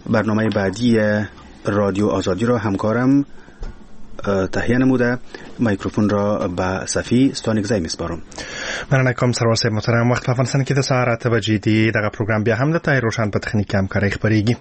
برنامه بعدی رادیو آزادی را همکارم تهیه نموده. میکروفون را به صفی ستانگزی میسپارم. مننه کوم سرور صاحب محترم. وخت په افغانستان کې د سهار 8 بجې دی. دغه پروګرام بیا هم د طاهر روشن په تخنیک کې همکاري خبرېږي.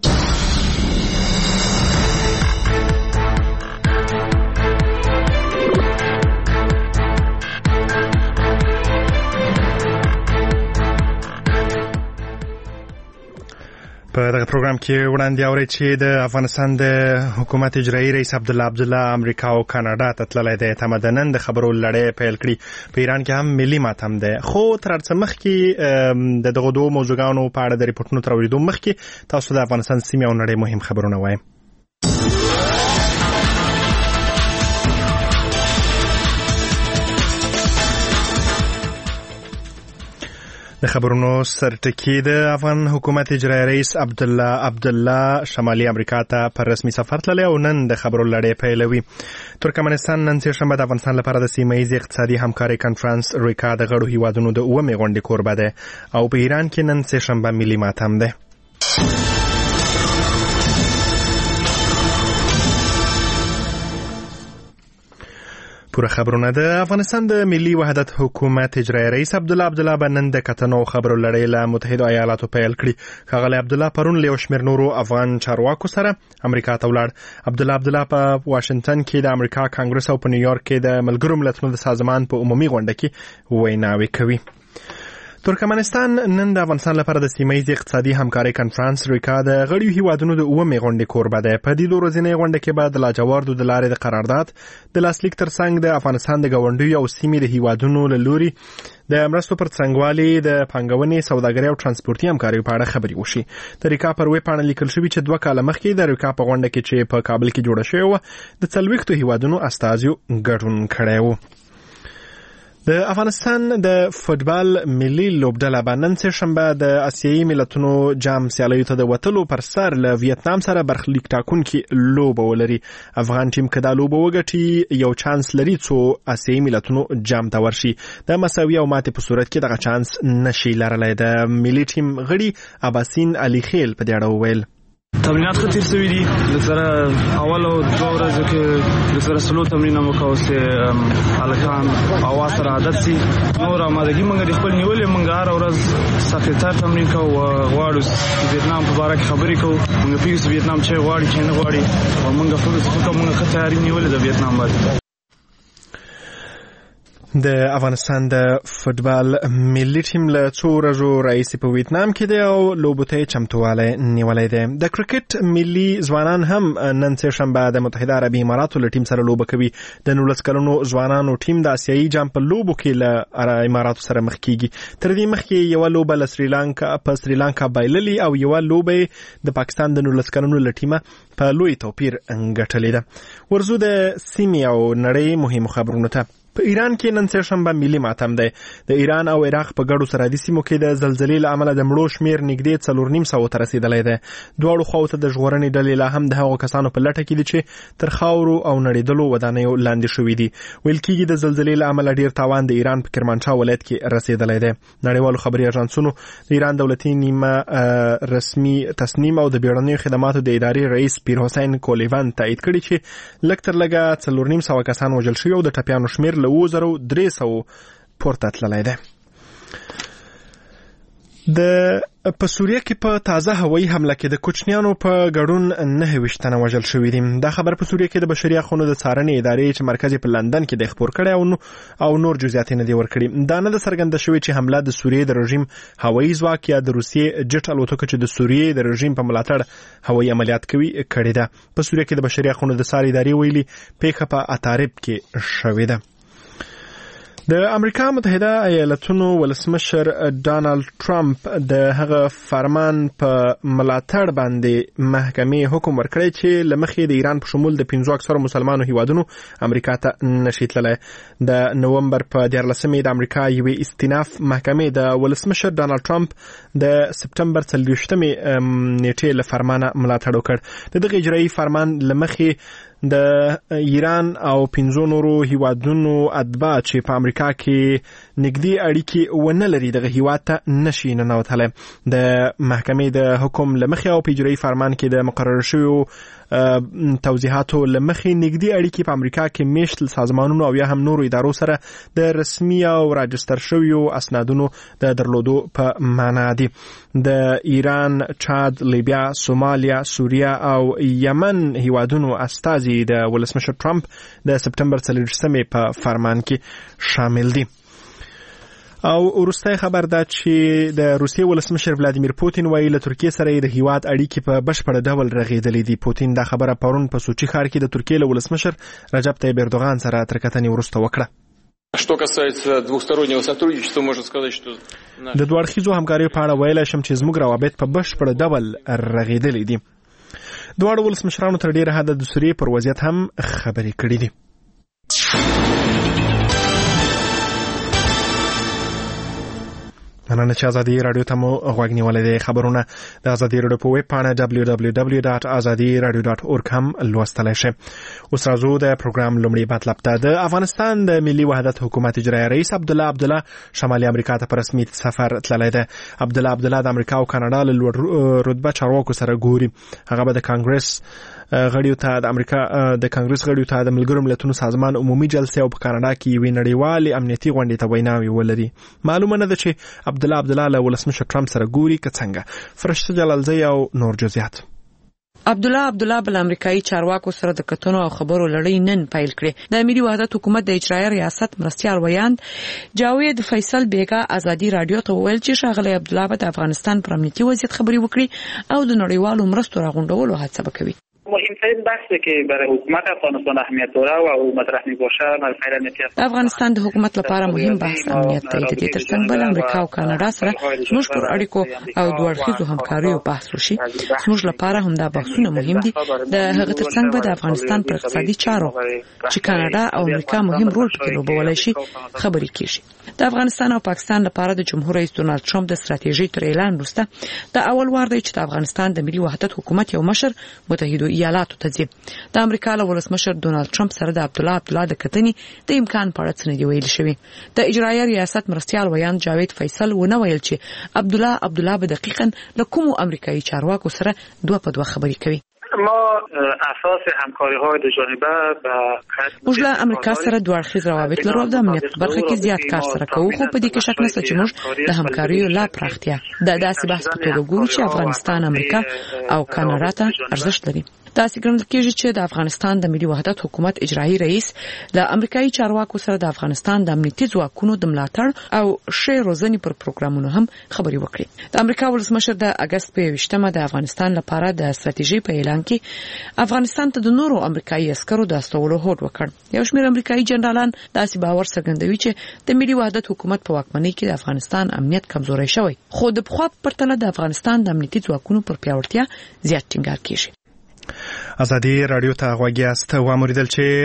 په دغه پروګرام کې وړاندې اورئ چې د افغانستان د حکومت اجرایي رئیس عبدالله امریکا او کاناډا ته تللی دی. تمدنن د خبرو لړۍ پیل کړي. په ایران کې هم ملي ماتم دی. خو تر هر څه مخکې د دغو دوو موضوعګانو په اړه د ریپورټونو تر اورېدو مخکې تاسو د افغانستان سیمې او نړۍ مهم خبرونه وایم. د خبرونو سرټکی د افغان حکومت اجرایي رئیس عبدالله شمالي امریکا ته پر رسمي سفر تللی او نن د خبرو لړۍ پیلوي. ترکمنستان نن سهشنبه د افغانستان لپاره د سیمه‌ایز اقتصادي همکارۍ کنفرانس ریکا د غړو هیوادونو د 9مې غونډې کوربه دی او په ایران کې نن سهشنبه ملي ماتم دی. پوره خبرونه. د افغانستان د ملي وحدت حکومت اجرایي رئیس عبدالله بنن د کتنو خبرو لړۍ له متحده ایالاتو پیل کړي. ښاغلی عبدالله پرون له یو شمېر نورو افغان چارواکو سره امریکا ته ولاړ. عبدالله په واشنگټن کې د امریکا کانګرس او په نیویارک کې د ملګرو ملتونو د سازمان په عمومي غونډه کې ویناوې کوي. ترکمنستان نن د افغانستان لپاره د سیمه‌ایز اقتصادي همکارۍ کنفرانس ریکا د غړیو هیوادونو د 9مې غونډې کوربه دی. په دې 2 ورځنۍ غونډه کې به د لاجوردو د لارې د قرارداد د لاسلیک ترڅنګ د افغانستان د ګاونډیو او سیمې د هیوادونو له لوري د مرستو پر څرنګوالي د پانګونې، سوداګرۍ او ترانسپورتي همکاریو په اړه خبرې وشي. د ریکا پر ویب پاڼه لیکل شوي چې 2 کاله مخکې د ریکا په غونډه کې چې په کابل کې جوړه شوې وه د 40 هیوادونو استازیو ګډون کړی و. د افغانستان د فوټبال ملي لوبډله به نن سهشنبه د اسیایي ملتونو جام سیالیو ته د وتلو پر سر له ویتنام سره برخلیک ټاکونکي لوبه ولري. افغان ټیم که دا لوبه وګټي یو چانس لري څو اسیایي ملتونو جام ته ورشي. د مساوي او ماتې په صورت کې دغه چانس نشي لرلی. د ملي ټیم غړي عباسین علي خیل په دې اړه وویل. تمرینات ښه تیر شوي دي. لسره اول او 2 ورځې کې لسره سلو تمرینونه وکړو چې هلکان اواز سره عادت شي. نور آمادګي موږ د خپل نیولې موږ هره ورځ ساکتار تمرین کوو. غواړو ویتنام په باره کې خبرې کوو. موږ پیږو چې ویتنام چې غواړي چې نه غواړي او موږ فکر موږ ښه تیاري نیولې د ویتنام باندې. د افغانستان د فوټبال ملي ټیم له 2 ورځو راهیسې په ویتنام کې دی او لوبو ته چمتوالی نیولی دی. د کرکټ ملي ځوانان هم نن سهشنبه د متحده عربي اماراتو له ټیم سره لوبه کوي. د 19 کلنو ځوانانو ټیم د اسیایي جام په لوبو کې له اماراتو سره مخ کیږي. تر دې مخکې یو لوبه له سریلانکا بایللې او یو لوبه د پاکستان د 19 کلنو له ټیمه په لوی توپیر ګټلې ده. ورزو د سیمې او نړۍ مهمو خبرونو ته. په ایران کې نن سهشنبه ملي ماتم دی. د ایران او عراق په ګډو سرحدي سیمو کې د زلزلې له امله د مړو شمېر نږدې 4.5 ته رسیدلی دی. دواړو خواو ته د ژغورنې ډلې لا هم د هغو کسانو په لټه کې دي چې تر خاورو او نړېدلو ودانیو لاندې شوي دي. ویل کېږي د زلزلې له امله ډېر تاوان د ایران په کرمانشاه ولایت کې رسیدلی دی. نړیوالو خبري اژانسونو د ایران دولتي نیمه رسمي تصنیم او د بیړنیو خدماتو د ادارې رئیس پیر حسین کولیوان تایید کړي چې لږ تر لږه 4.5 کسان وژل شوي او د ټپیانو شمېر له 300 پورته تللی دی. په سوریه کې په تازه هوایي حمله کې د کوچنیانو په ګډون 29 تنه وژل شوي دي. دا خبر په سوریه کې د بشري حقوقو د څارنې ادارې چې مرکز په لندن کې د خبر کړي او نور جزئیات نه دي ورکړي. دا نه د څرګنده شوی چې حمله د سوریه د رژیم هوایي ځواک یا د روسیې جټ الوتکو چې د سوریه د رژیم په ملاتړ هوایي عملیات کوي کړي ده. په سوریه کې د بشري حقوقو د څار ادارې ویلي پیښه په اتارب کې شوې ده. د امریکا متحده ایالاتونو ولسمشر ډانلډ ټرمپ د هغه فرمان په ملاتړ باندې محکمې حکم ورکړی چې لمخې د ایران په شمول د 15 اکثرو مسلمانو هیوادونو امریکا ته نشي تللی. د نومبر په 14مې د امریکا یوې استیناف محکمې د ولسمشر ډانلډ ټرمپ د سپټمبر 24مې نیټې له فرمانه ملاتړ وکړ. د دغه اجرایي فرمان لمخې د ایران او 15 نورو هیوادونو اتباع چې په امریکا کې نږدې اړیکې ونه لري دغه هیواد ته نشي ننوتلی. د محکمې د حکم له مخې او په اجرایي فرمان کې د مقرر شویو توضیحاتو له مخې نږدې اړیکې په امریکا کې میشت سازمانونو او یا هم نورو ادارو سره د رسمي او راجستر شویو اسنادونو د درلودو په معنا دي. د ایران، چاد، لیبیا، سومالیا، سوریه او یمن هیوادونو استازي د ولسمشر ټرمپ د سپتمبر 4 په فرمان کې شامل دي. او وروستی خبر دا چې د روسیې ولسمشر ولادیمیر پوتین وایي له ترکیې سره د هیواد اړیکې په بشپړ ډول رغېدلې دي. پوتین دا خبره پرون په سوچي ښار کې د ترکیې له ولسمشر رجب طیب اردوغان سره تر کتنې وروسته وکړه. Что касается двухстороннего сотрудничества, можно сказать, что د دوه اړخیزو همکاریو په اړه ویلای شم چې زموږ روابط په بشپړ ډول رغېدلې دي. دواړو ولسمشرانو تر ډیره حده د سوریې پر وضعیت هم خبرې کړې دي. مننه چې ازادي رادیو ته مو غوږ نیولی دی. خبرونه د ازادي رادیو په ویب پاڼه www.azadiradio.org هم لوستلی شئ. اوس راځو د پروګرام لومړي مطلب ته. د افغانستان د ملي وحدت حکومت اجرایي رئیس عبدالله شمالي امریکا ته په رسمي سفر تللی دی. عبدالله د امریکا او کاناډا له لوړ رتبه چارواکو سره ګوري. هغه به د کانګرس غړیو ته د امریکا د کانګرس غړیو ته د ملګرو ملتونو سازمان عمومي جلسې او په کاناډا کې یوې نړیوالې امنیتي غونډې ته ویناوې ولري. معلومه نه ده چې عبدالله له ولسمشر ټرمپ سره ګوري که څنګه. فرشته جلالزی او نور جزئیات. عبدالله بل امریکایي چارواکو سره د کتنو او خبرو لړۍ نن پیل کړې. د ملي وحدت حکومت د اجرایي ریاست مرستیال ویاند جاوید فیصل بیگا ازادي رادیو ته ویل چې ښاغلی عبدالله د افغانستان پر امنیتي وضعیت خبرې وکړي او د نړیوالو مرستو راغونډولو هڅه وکړي. مهمترین بحثی که برای حکومت افغانستان اهمیت داره و مطرح میباشه مسئله امنیتی است. افغانستان د حکومت لپاره مهم بحث امنیت دی. د دې ترڅنګ بل امریکا او کاناډا سره زموږ پر اړیکو او دوه اړخیزو همکاریو بحث وشي. زموږ لپاره هم دا بحثونه مهم دي. د هغه ترڅنګ به د افغانستان پر اقتصادي چارو چې کاناډا او امریکا مهم رول پکې لوبولی شي خبرې کیږي. د افغانستان او پاکستان لپاره د جمهور رئیس ډونالد ټرمپ د ستراتیژۍ تر اعلان وروسته د اول وار دی چې د افغانستان د ملي وحدت حکومت یو مشر متحده ایالاتو ته ځي. د امریکا له ولسمشر ډونالد ټرمپ سره د عبدالله د کتنې د امکان په اړه څه نه دی ویل شوی. د اجرایي ریاست مرستیال ویاند جاوید فیصل ونه ویل چې عبدالله به دقیقاً له کومو امریکایي چارواکو سره دوه په دوه خبرې کوي. ما اساس همکاری‌های دو جانبه موږ له امریکا سره دوه اړخیز روابط لرو. د امنیت برخه کې زیات کار سره کوو، خو په دې کې شک نشته چې موږ د همکاریو لا پراختیا د داسې بحث په توګه ګورو چې افغانستان، امریکا او کاناډا ته ارزښت لري. داسې ګڼل کېږي چې د افغانستان د ملي وحدت حکومت اجرایي رئیس له امریکایي چارواکو سره د افغانستان د امنیتي ځواکونو د ملاتړ او ښې روزنې پر پروګرامونو هم خبرې وکړي. د امریکا ولسمشر د اگست په 20مه د افغانستان لپاره د ستراتیژۍ په اعلان کې افغانستان ته د نورو امریکایي عسکرو د استولو هوډ وکړ. یو شمېر امریکایي جنرالان داسې باور څرګندوي چې د ملي وحدت حکومت په واکمنۍ کې د افغانستان امنیت کمزوری شوی، خو د پخوا په پرتله د افغانستان د امنیتي ځواکونو پر پیاوړتیا زیات ټینګار کیږي. ازادي رادیو ته غوږی است. و موریدل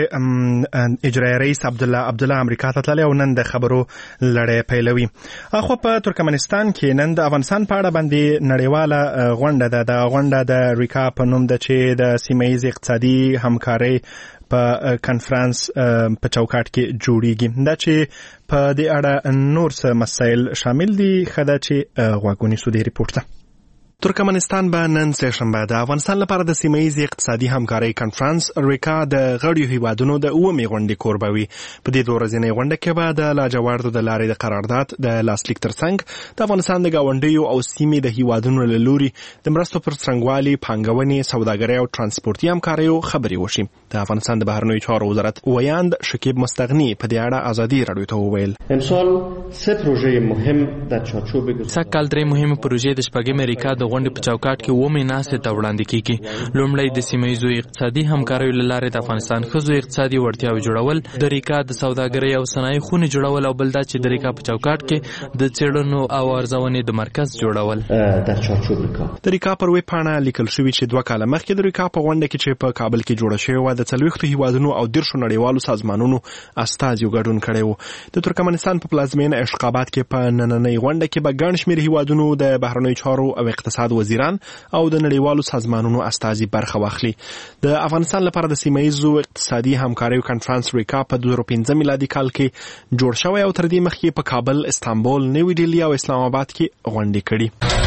چې اجرایي رئیس عبدالله امریکا ته تللی او نن د خبرو لړۍ پیلوي. اخو په ترکمنستان کې نن د افغانستان په اړه باندې نړیواله غونډه ده. د غونډه د ریکا په نوم ده چې د سیمه‌ایز اقتصادي همکارۍ په کنفرانس په چوکاټ کې جوړیږي. دا چې په دې اړه نور څه مسایل شامل دي خدا چې غوږونی سودی ریپورت ده. ترکمنستان به نن سهشنبه د افغانستان لپاره د سیمه‌ایز اقتصادي همکارۍ کنفرانس ریکا د غړیو هیوادونو د 9مې غونډې کوربه وي. په دې دوه ورځنۍ غونډه کې به د لاجوردو د لارې د قرارداد د لاسلیک ترڅنګ د افغانستان د ګاونډیو او سیمې د هیوادونو له لوري د مرستو پر څرنګوالي، پانګونې، سوداګرۍ او ترانسپورتي همکاریو خبرې وشي. د افغانستان د بهرنیو چارو وزارت ویاند شکیب مستغنی په دې اړه ازادي رادیو ته وویل: امسال 3 پروژه مهم در چارچوب سکه‌کال 3 مهمه پروژې د شپږمې ریکا د غونډې په چوکاټ کې ومه ناسته ته وړاندې کیږي. لومړی د سیمه‌ایزو اقتصادي همکاریو لاره د افغانستان خزو اقتصادي وړتیاو جوړول، د ریکا د سوداګرۍ او صنایع خونې جوړول، او بل دا چې د ریکا په چوکاټ کې د څېړنو او ارزونې د مرکز جوړول. در چارچوب ریکا د ریکا پر ویب پاڼه لیکل شوی چې 2 کال مخکې د ریکا په غونډه کې چې په کابل کې جوړه شوې و د 40 هیوادونو او 10 نړیوالو سازمانونو استازي ګډون کړي وو. د ترکمنستان په پلازمینه اشقابات کې په نننۍ غونډه کې به ګڼ شمېر هیوادونو د بهرنیو چارو او اقتصاد اقتصاد وزیران او د نړیوالو سازمانونو استازي برخه واخلي. د افغانستان لپاره د سیمه‌ییزو اقتصادي همکاریو کنفرانس ریکا په 2015 میلادي کال کې جوړ شوی او تر دې مخکې په کابل، استانبول، نیوی ډیلی او اسلام آباد کې غونډې کړي.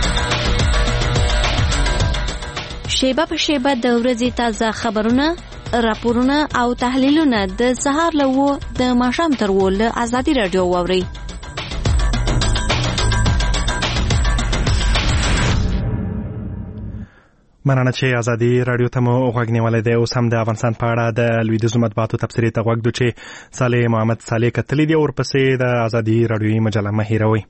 شیبه په شیبه د ورځې تازه خبرونه، راپورونه او تحلیلونه د سهار له 9 د ماښام تر 10 له ازادي رادیو واورئ. مننه چې ازادي رادیو ته مو غوږ نیولی دی. اوس هم د افغانستان په اړه د لویدیځو مطبوعاتو تبصرې ته غوږ دو چې صالح محمد صالح کتلی دی. ورپسې د ازادي رادیوي مجله مه هیروئ.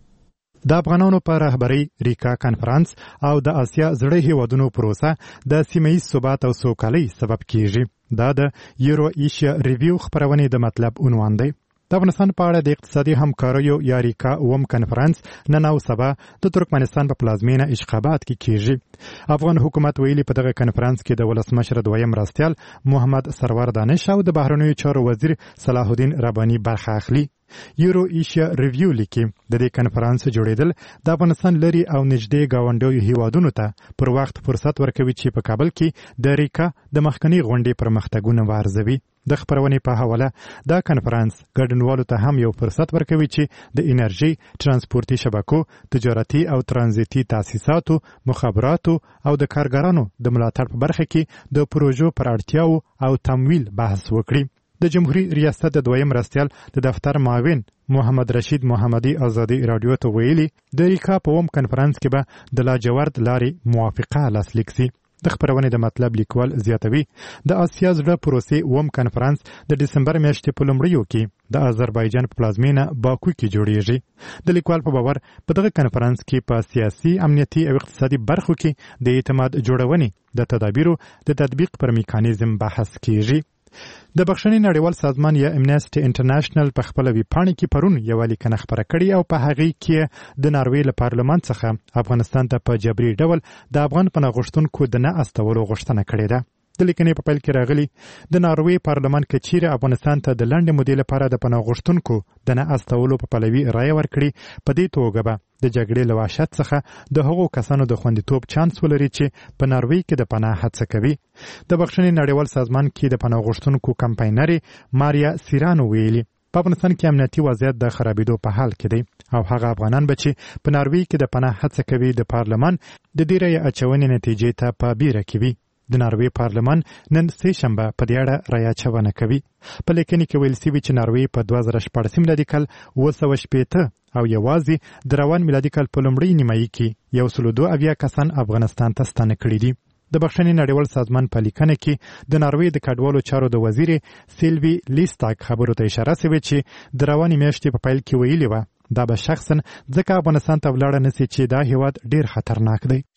د افغانانو په رهبرۍ ریکا کنفرانس او د آسیا زړې هیوادونو پروسه د سیمه‌ییز ثبات او سوکالۍ سبب کیږي. دا د یورو ایشیا ریویو خبرونې د مطلب عنوان دی. د افغانستان په اړه د اقتصادي همکاریو یا ریکا اوم کنفرانس نن او سبا د ترکمنستان په پلازمینه اشخابات کې کیږي. افغان حکومت ویلي په دغه کنفرانس کې د ولسمشر دویم مرستیال محمد سرور دانش او د بهرنیو چارو وزیر صلاح الدین رباني برخه اخلي. یورو ایشیا ریویو لیکي د دې کنفرانس جوړیدل د افغانستان لري او نږدې گاونډیو هیوادونو ته پر وخت فرصت ورکوي چې په کابل کې د ریکا د مخکنی غونډې پرمختګونه وارزوي. د خبرونې په حواله دا کنفرانس ګډونوالو ته هم یو فرصت ورکوي چې د انرژي، ترانسپورتي شبکو، تجارتي او ترانزیتي تاسیساتو، مخابراتو او د کارګرانو د ملاتړ په برخه کې د پروژو پر اړتیاو او تمویل بحث وکړي. د جمهوریت ریاست د دویم مرستیال د دفتر معاون محمد رشید محمدي ازادي رادیو ته ویلي د ریکا په اوم کنفرانس کې به د لاجورد لارې موافقه لاسلیک سي. د خبرونې د مطلب لیکوال زیاتوي د آسیا زړه پروسې اوم کنفرانس د دسمبر میاشتې په لومړیو کې د آذربایجان په پلازمینه باکو کې جوړیږي. د لیکوال په باور په دغه کنفرانس کې په سیاسي، امنیتي او اقتصادي برخو کې د اعتماد جوړونې د تدابیرو د تطبیق پر میکانیزم بحث کیږي. د بخښنې نړیوال سازمان یا امنیسټي انټرنیشنل په خپل ویبپاڼه کې پرون یو لیکنه خبره کړې او په هغه کې د ناروې له پارلمان څخه افغانستان ته په جبري ډول د افغان پناه غوښتونکو د نه استولو غوښتنه کړې ده. د لیکنې په پیل کې راغلي د ناروې پارلمان کې چیرې افغانستان ته د لنډې مودې لپاره د پناه غوښتونکو د نه استولو په پلوي رایه ورکړي، په دې توګه به د جګړې له وحشت څخه د هغو کسانو د خوندیتوب چانس ولري چې په ناروې کې د پناه هڅه کوي. د بخښنې نړیوال سازمان کې د پناه غوښتونکو کمپاینرې ماریا سیرانو ویلي په افغانستان کې امنیتي وضعیت د خرابېدو په حال کې دی او هغه افغانان به چې په ناروې کې د پناه هڅه کوي د پارلمان د دې رایې اچونې نتیجې ته په بیره کې وي. د ناروې پارلمان نن سه شنبه په دې اړه رایه اچونه کوي. په لیکنې کې ویل شوي چې ناروې په 2014 میلادي کال 260 او یوازې د روان میلادي کال په لومړۍ نیمایي کې 102 کسان افغانستان ته ستانه کړي دي. د بخښنې نړیوال سازمان په لیکنه کې د ناروې د کډوالو چارو د وزیر سیلوی لیستاک خبرو ته اشاره شوې چې د روانې میاشتې په پیل کې ویلي وه دا به شخصا ځکه افغانستان ته ولاړه نشي چې دا هیواد ډیر خطرناک دی.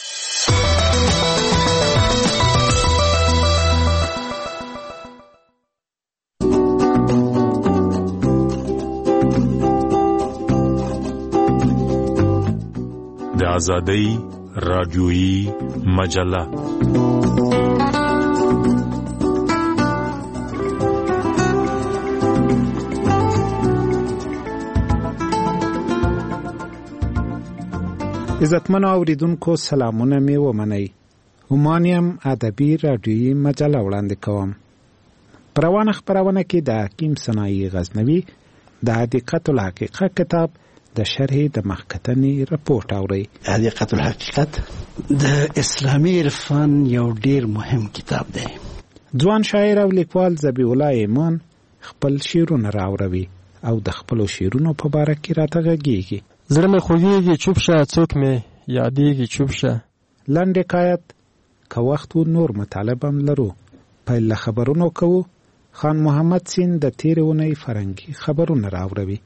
د ازادۍ رادیویی مجله عزتمنو اوریدونکو سلامونه می ومنئ. همانیم ادبي رادیویی مجله وړاندې کوم. پروانه خبرونه کې د حکیم ثنایی غزنوي د حقیقت الحقیقت کتاب د شرح د مخکتنې رپورت اوري. حقیقت الحقیقت د اسلامي عرفان یو ډیر مهم کتاب دی. ځوان شاعر او لیکوال ذبیح الله ایمان خپل شعرونه راوړي او د خپل شعرونو په اړه کې راته غږیږي. زړه مې خوږیږي چوپ شه، څوک مې یادېږي چوپ شه. لنډ حکایت که وخت و نور مطالب هم لرو. پیل له خبرونو کوو. خان محمد سین د تیرې اونۍ فرهنګي خبرونه راوړي.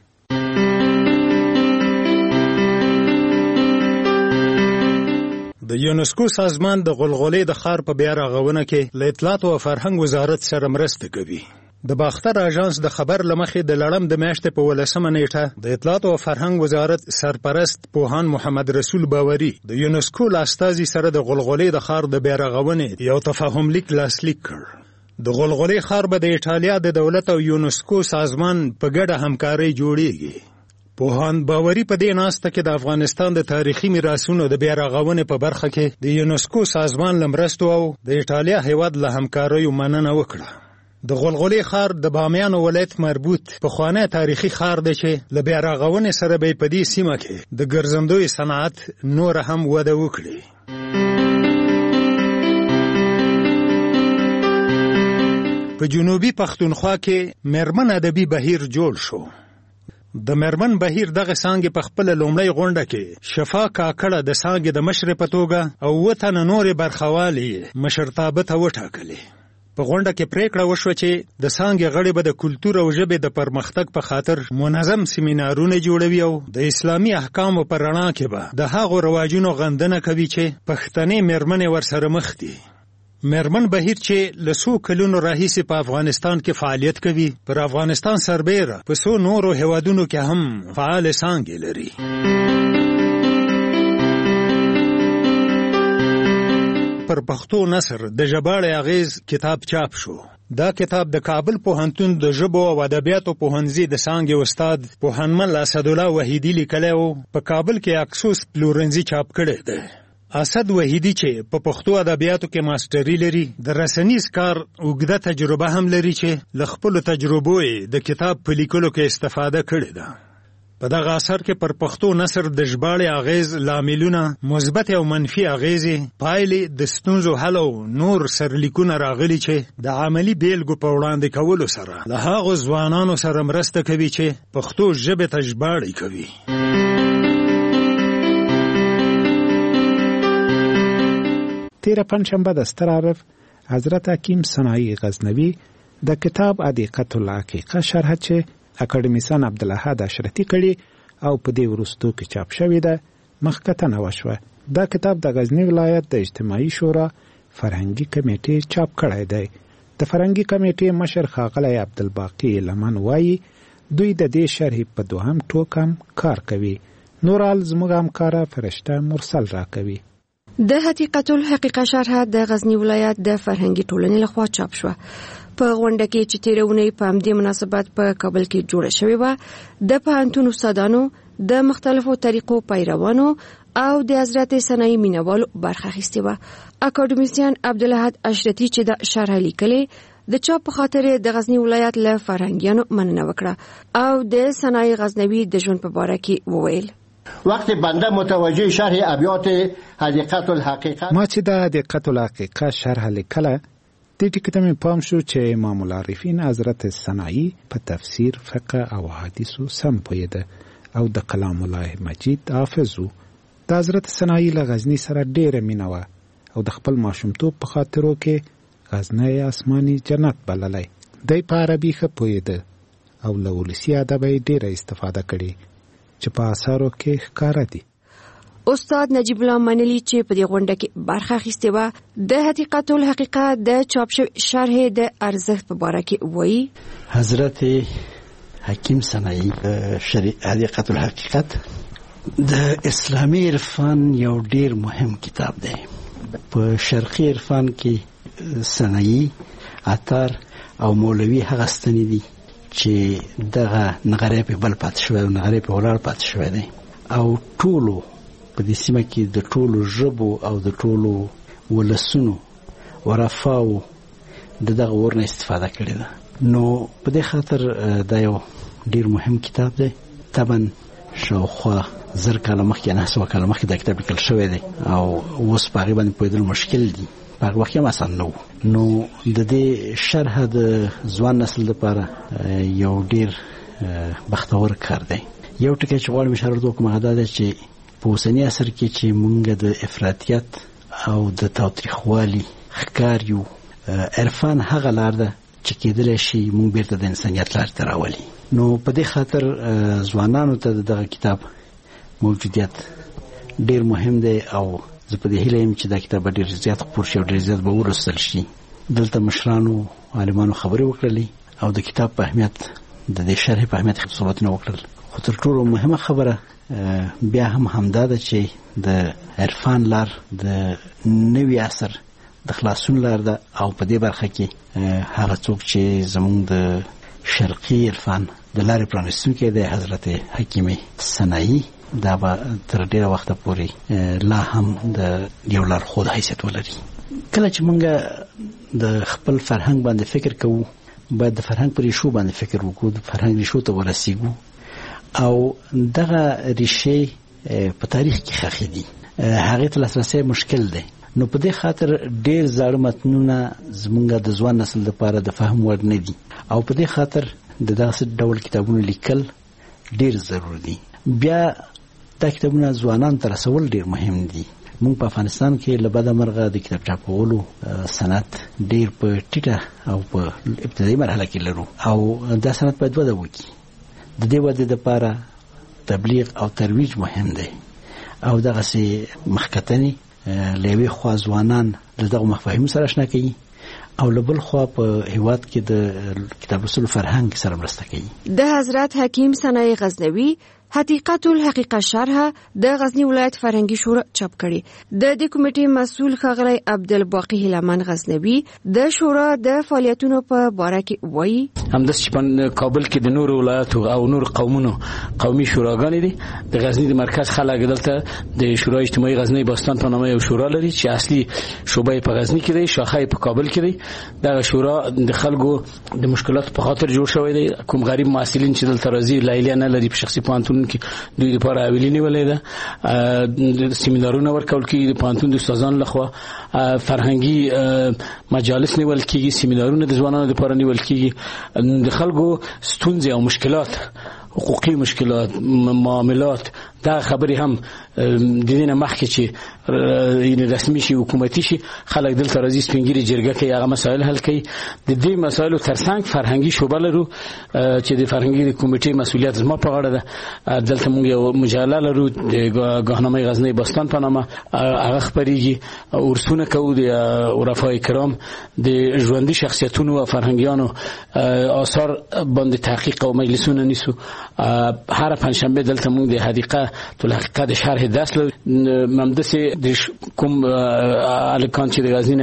د یونسکو سازمان د غلغلې د ښار په بیا رغونه کې له اطلاعات او فرهنګ وزارت سره مرسته کوي. د باختر اژانس د خبر لمخې د لړم د میاشتې په 18 نیټه د اطلاعات او فرهنګ وزارت سرپرست پوهان محمد رسول باوري د یونسکو لاستازي سره د غلغلې د ښار د بیا رغونې یو تفاهم لیک لاسلیک کړ. د غلغلې ښار به د ایټالیا د دولت او یونسکو سازمان په ګډه همکاري جوړیږي. پوهان باوري په دې ناسته کې د افغانستان د تاریخي میراثونو د بیا رغونې په برخه کې د یونسکو سازمان له مرستو او د ایټالیا هیواد له همکاریو مننه وکړه. د غلغلې ښار د بامیانو ولایت مربوط پخوانی تاریخي ښار دی چې له بیا رغونې سره به په دې سیمه کې د ګرځندوی صنعت نور هم وده وکړي. په جنوبي پښتونخوا کې میرمن ادبي بهیر جوړ شو. د میرمن بهیر دغه څانګې په خپل لومړی غونډه کې شفا کاکړه د څانګې د مشر په توګه او وطن نور برخوالي مشرتابه ته وټاکلې. په غونډه کې پریکړه وشوه چې د څانګې غړي به د کلتور او ژبې د پرمختګ په خاطر منظم سیمینارونه جوړوي او د اسلامي احکامو په رڼا کې به د هغو رواجونو غندنه کوي چې پښتنې میرمنې ورسره مخ دي. میرمن بهیر چې له څو کلونو راهیسې په افغانستان کې فعالیت کوي، پر افغانستان سربیره په څو نورو هیوادونو کې هم فعال څانګې لري. پر پښتو نثر د ژباړې اغیز کتاب چاپ شو. دا کتاب د کابل پوهنتون د ژبو او ادبیاتو پوهنځي د څانګې استاد پوهنمل اسدالله وحیدي لیکلی او په کابل کې اکسوس پلورنځي چاپ کړی دی. اسد وحیدی چې په پښتو ادبیاتو کې ماستری لري، د رسنیز کار اوږده تجربه هم لري چې له خپلو تجربو د کتاب په لیکلو کې استفاده کړې ده. په دغه اثر کې پر پښتو نثر د ژباړې اغیز، لاملونه، مثبت او منفي اغیزې، پایلې، د ستونزو حل او نور سرلیکونه راغلي چې د عملي بیلګو په وړاندې کولو سره له هغو ځوانانو سره مرسته کوي چې پښتو ژبې ته ژباړې کوي. تیره پنجشنبه د ستر عارف حضرت حکیم صنعی غزنوي د کتاب عدیقة الحقیقه شرح چې اکاډمیسن عبدالاحد اشرتی کړي او په دې وروستو کې چاپ شوی ده مخکتنه وشوه. دا کتاب د غزنی ولایت د اجتماعي شورا فرهنګي کمیټې چاپ کړی دی. د فرهنګي کمیټې مشر ښاغلی عبدالباقي لمن وایي دوی د دې شرح په دوهم ټوک هم کار کوي. نورال زموږ همکاره فرشته مرسل راکوي. د حقیقت الحقیقه شرح د غزنی ولایت د فرهنګي ټولنې لخوا چاپ شوه. په غونډه کې چې تیره اونۍ په همدې مناسبت په کابل کې جوړه شوې وه، د پوهنتون استادانو، د مختلفو طریقو پیروانو او د حضرت صنعی مینوالو برخه اخیستې وه. اکاډمیسین عبدالاحد اشرتی چې د شرح لیکلې د چاپ په خاطر د غزنی ولایت له فرهنګیانو مننه وکړه او د صنعی غزنوي د ژوند په باره کې وویل. وقتی بنده متوجه شرح ابیات حقیقت الحقیقه ما چې د حقیقت الحقیقه شرح لیکله دې ټکي ته مې پام شو چې امام العارفین حضرت صنعی په تفسیر، فقه او حدیثو سم پوهېده او د کلام الله مجید حافظ و. د حضرت صنعی له غزني سره ډېره مینه وه او د خپل ماشومتوب په خاطرو کې غزنی آسماني جنت بللی. دی په عربي ښه پوهېده او له ولسي ادبه یې ډېره استفاده کړې چې په اثارو کې ښکاره دي. استاد نجیب الله منلی چې په دې غونډه کې برخه اخیستې وه، د حقیقت الحقیقه د چاپ شوی شرح د ارزښت په باره کې وایي. حضرت حکیم صنعی حقیقت الحقیقت د اسلامي عرفان یو ډیر مهم کتاب دی. په شرقي عرفان کې صنعی، عطار او مولوی هغه ستنې دي چې دغه نغری په بل پاتې شوی او نغری په ولاړ پاتې شوی دی او ټولو په دې سیمه کې د ټولو ژبو او د ټولو ولسونو ورفاو د دغه ورنه استفاده کړې ده. نو په دې خاطر دا یو ډیر مهم کتاب دی. طبعا شاوخوا 1000 کاله مخکې، 900 کاله مخکې دا کتاب لیکل شوی دی او اوس په هغې باندې پوهېدل مشکل دي. په هغه وخت کې هم اسان نه و. نو د دې شرح د ځوان نسل لپاره یو ډیر بختور کار دی. یو ټکی چې غواړم اشاره وکړم هغه دا دی چې په اوسني عصر کې چې موږ د افراطیت او د تاوتریخوالي ښکار یو، عرفان هغه لار ده چې کېدلی شي موږ بیرته د انسانیت لارې ته راولي. نو په دې خاطر ځوانانو ته دغه کتاب موجودیت ډیر مهم دی او زه په دې هیله یم چې دا کتاب ډیر زیات خپور شي او ډیر زیات به ورسول شي. دلته مشرانو عالمانو خبرې وکړلې او د کتاب په اهمیت، د دې شرح په اهمیت صحبتونه وکړل. خو تر ټولو مهمه خبره بیا هم همدا ده چې د عرفان لار د نوي عصر د خلاصون لار ده او په دې برخه کې هغه څوک چې زموږ د شرقي عرفان د لارې پرانیستونکی دی حضرت حکیم صنعي. دا به تر ډیره وخته پورې لا هم د یو لارښود حیثیت ولري. کله چې موږ د خپل فرهنګ باندې فکر کوو باید د فرهنګ پر ریښو باندې فکر وکړو، د فرهنګ ریښو ته ورسیږو او دغه ریښې په تاریخ کې ښخې دي، هغې ته لاسرسی مشکل دی. نو په دې خاطر ډېر زاړه متنونه زموږ د ځوان نسل لپاره د فهم وړ نه دي او په دې خاطر د داسې ډول کتابونو لیکل ډېر ضرور دي. بیا دا کتابونه ځوانانو ته رسول ډېر مهم دي. موږ په افغانستان کې له بده مرغه د کتاب چاپولو صنعت ډېر په ټیټه او په ابتدایي مرحله کې لرو او دا صنعت باید وده وکړي. د دې ودې لپاره تبلیغ او ترویج مهم دی او دغسې مخکتنې له یوې خوا ځوانان له دغو مفاهیمو سره اشنا کوي او له بل خوا په هیواد کې د کتاب لوستلو فرهنګ سره مرسته کوي. د حضرت حکیم صنعي غزنوي حقیقت الحقیقه شرح د غزنی ولایت فرهنګي شورا چاپ کړي. د دې کمیټې مسؤل ښاغلی عبدالباقی هیلمن غزنوي د شورا د فعالیتونو په باره کې وایي همداسې چې په کابل کې د نورو ولایتو او نور قومونو قومي شوراګانې دي. د غزنی د مرکز خلک دلته د شورای اجتماعي غزنی باستان په نامه یو شورا لري چې اصلي شوبه په غزنی کې دی، شاخه په کابل کې دی. دا شورا د خلکو د مشکلاتو په خاطر جوړ شوی دی. کوم غریب محصلین چې دلته راځي لایلیه نه لري په شخصي پوهنتون کې دوی لپاره اویلینی ولې ده د سیمینارونو ورکول کېږي. د پوهنتون د استادانو لخوا فرهنګي مجالس نیول کېږي، سیمینارونه د ځوانانو لپاره نیول کېږي. د خلکو ستونزې او مشکلات، حقوقي مشکلات، معاملات، دا خبرې هم د دې نه مخکې چې رسمي شي حکومتي شي خلک دلته راځي سپینګیري جرګه کوي، هغه مسایل حل کوي. د دې مسایلو ترڅنګ فرهنګي شوبه لرو چې د فرهنګي کمیټې مسؤلیت زما په غاړه ده. دلته موږ یو مجله لرو د گاهنامه غزنی باستان په نامه، هغه خبرېږي. ورسونه کوو د عرفای کرام د ژوندي شخصیتونو او فرهنګیانو آثار باندې تحقیق او مجلسونه نیسو. هر پنجشنبه دلته موږ د حدیقه الحقیقه د شرح درس لرو. همداسې د کوم الکان چې د غزنی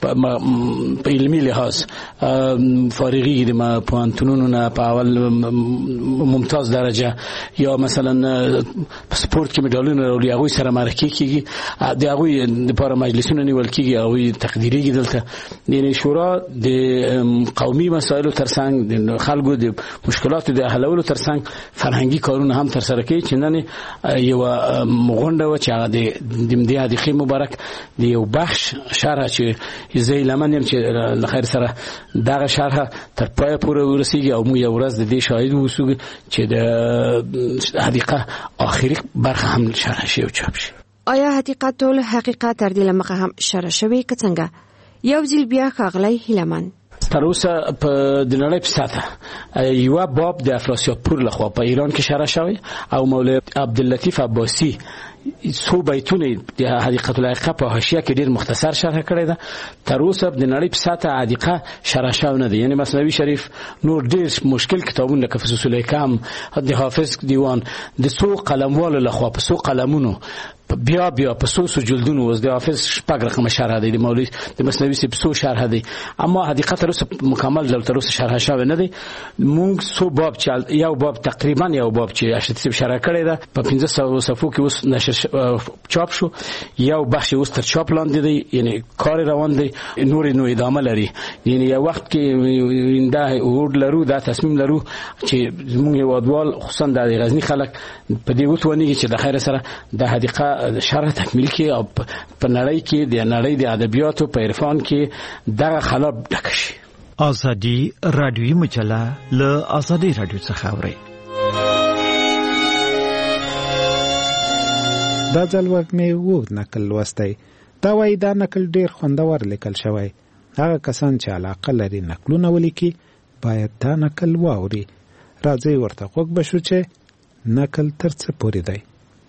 په علمي لحاظ فارغي د پوهنتونونو نه په اول ممتاز درجه یا مثلا په سپورت کې مډالونه راوړي، هغوی سره مرکه کېږي، د هغوی لپاره مجلسونه نیول کېږي، هغوی تقدیریږي. دلته یعنې شورا د قومي مسایلو ترڅنګ د خلکو د مشکلاتو د حلولو ترڅنګ فرهنګي کارونه هم ترسره کوي. چې نن یو غونډه و چې هغه د دې حدیقې مبارک د یو بخش شرح چې زه لمن یم چې له خیر سره دغه شرح تر پای پورې ورسیږي او موږ یو ورځ د دې شاهد اوسو چې د حدیقه آخري برخه هم شرح شي او چاپ شي. آیا حقیقت الحقیقه تر دې لمخه هم شرح شوی که څنګه؟ یو ځل بیا ښاغلی هیلمن تر اوسه په د نړۍ په سطحه یو باب د افراسیاب پور لخوا په ایران کې شرح شوی او مولوی عبداللطیف عباسی څو بیتونه د حقیقت الحقیقه په حاشیه کې ډیر مختصر شرح کړی ده. تر اوسه د نړۍ په سطحه حقیقه شرح شوی نه دی. یعنی مثنوي شریف نور ډیر مشکل کتابونه لکه فصوص الحکم د حافظ دیوان د څو قلموالو لخوا په څو قلمونو بیا په څو جلدونو وز د حافظ شپږ رقم شرح دی، د مولوی د مثنوي سي په څو شرح دی، اما حقیقت تر اوسه مکمل ډول تر اوسه شرح شوی نه دی. مونږ څو باب چې یو باب تقریبا یو باب چې اشتسی شرح کړی ده په 1500 صفحو کې اوس نشر چاپ شو. یو بخش اوس تر چاپ لاندې دی، یعنی کار روان دی، نو ادامه لري. یعنی یو وخت کې دا ورډ لرو، دا تصمیم لرو چې زموږ هیوادوال خصوصا د غزنی خلک په دې وتونی چې د خیر سره د حدیقه شرح تکمیل کې او په نړۍ کې د نړۍ د ادبیاتو په عرفان کې دغه خلا ډک شي. ازادي رادیوي مجله له ازادي رادیو څخه اوري. دا ځل وګمې وو نقل لوستی. دا وایي دا نقل ډیر خوندور لیکل شوی. هغه کسان چې علاقه لري نقلونه ولیکي باید دا نقل واوري. راځي ورته غوږ بشو چې نقل تر څه پورې دی.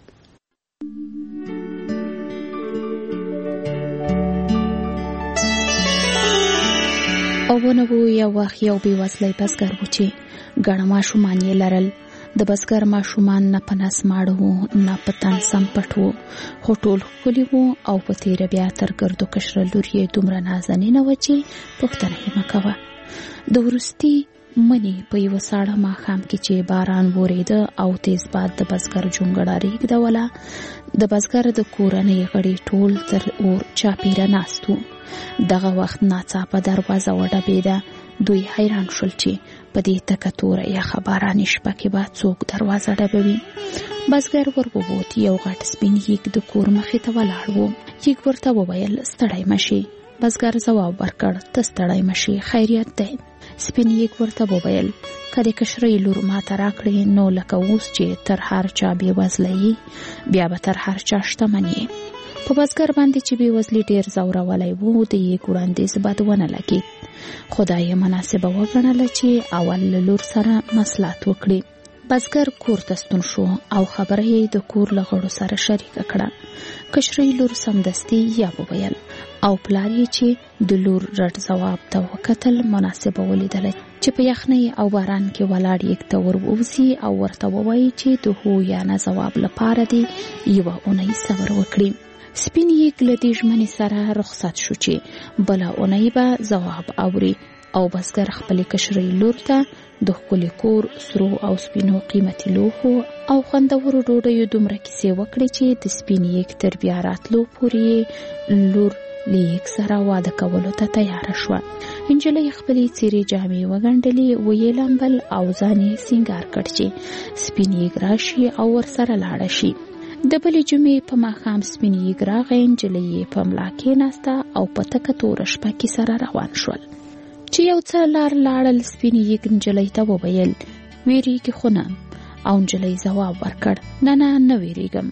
او ونو یو وخت یو بې وزلی بزګر و چې ګڼه ماشومان یې لرل. د بزګر ماشومان نه په نس ماړه وو نه په تن سم پټ وو، خو ټول ښکلي وو او په تیره بیا تر ګردو کشره لور یې دومره نازنینه وه چې پوښتنه یې مه کوه. د وروستي منی په یو ساړه ماښام کې چې باران وریده او تیز باد د بزګر جونګړه ریږدوله، د بزګر د کورنۍ غړي ټول تر اور چاپیره ناست وو. دغه وخت ناڅاپه دروازه وډبېده. دوی حیران شول چې په دې تکه توره یخه باراني شپه کې به څوک دروازه ډبوي. بزګر ور ووت. یو غټ سپین یږ د کور مخې ته ولاړ و. یږ ورته وویل ستړی مشي. بزګر ځواب ورکړ ته ستړی مشي، خیریت دی. سپین یږ ورته وویل که د کشرۍ لور ماته راکړې نو لکه اوس چې تر هر چا بېوزله یې بیا به تر هر چا شتمن یې. په بزګر باندې چې بېوزلي ډېر ځورولی و د یږ وړاندیز بد ونه لګېد. خدای یې مناسبه وګڼله چې اول له لور سره مصلحت وکړي. بزګر کور ته ستون شو او خبره یې د کور له غړو سره شریکه کړه. کشرۍ لور سمدستي یا وویل او پلار یې چې د لور رټ ځواب ته وکتل مناسبه ولیدله چې په یخنۍ او باران کې ولاړ یږ ته ور ووځي او ورته ووایي چې د هو یا نه ځواب لپاره دې یوه اونۍ صبر وکړي. سپین یږ له دې ژمنې سره رخصت شو چې بله اونۍ به ځواب اوري او بزګر خپلې کشرۍ لور ته د ښکلي کور، سرو او سپینو قیمتي لوښو او خوندورو ډوډیو دومره کیسې وکړې چې د سپین یږ تر بیا راتلو پورې لور له یږ سره واده کولو ته تیاره شوه. نجلۍ خپلې څیرې جامې وګنډلې، ویې لامبل او ځان یې سینګار کړ چې سپین یږ راشي او ورسره لاړه شي. د بلې جمعې په ماښام سپین یږ راغی. نجلۍ یې په ملا کېناسته او په تکه توره شپه کې سره روان شول. چې یو څه لار لاړل سپین یږ نجلۍ ته وویل ویریږي خو نه؟ او نجلۍ ځواب ورکړ نه ویریږم.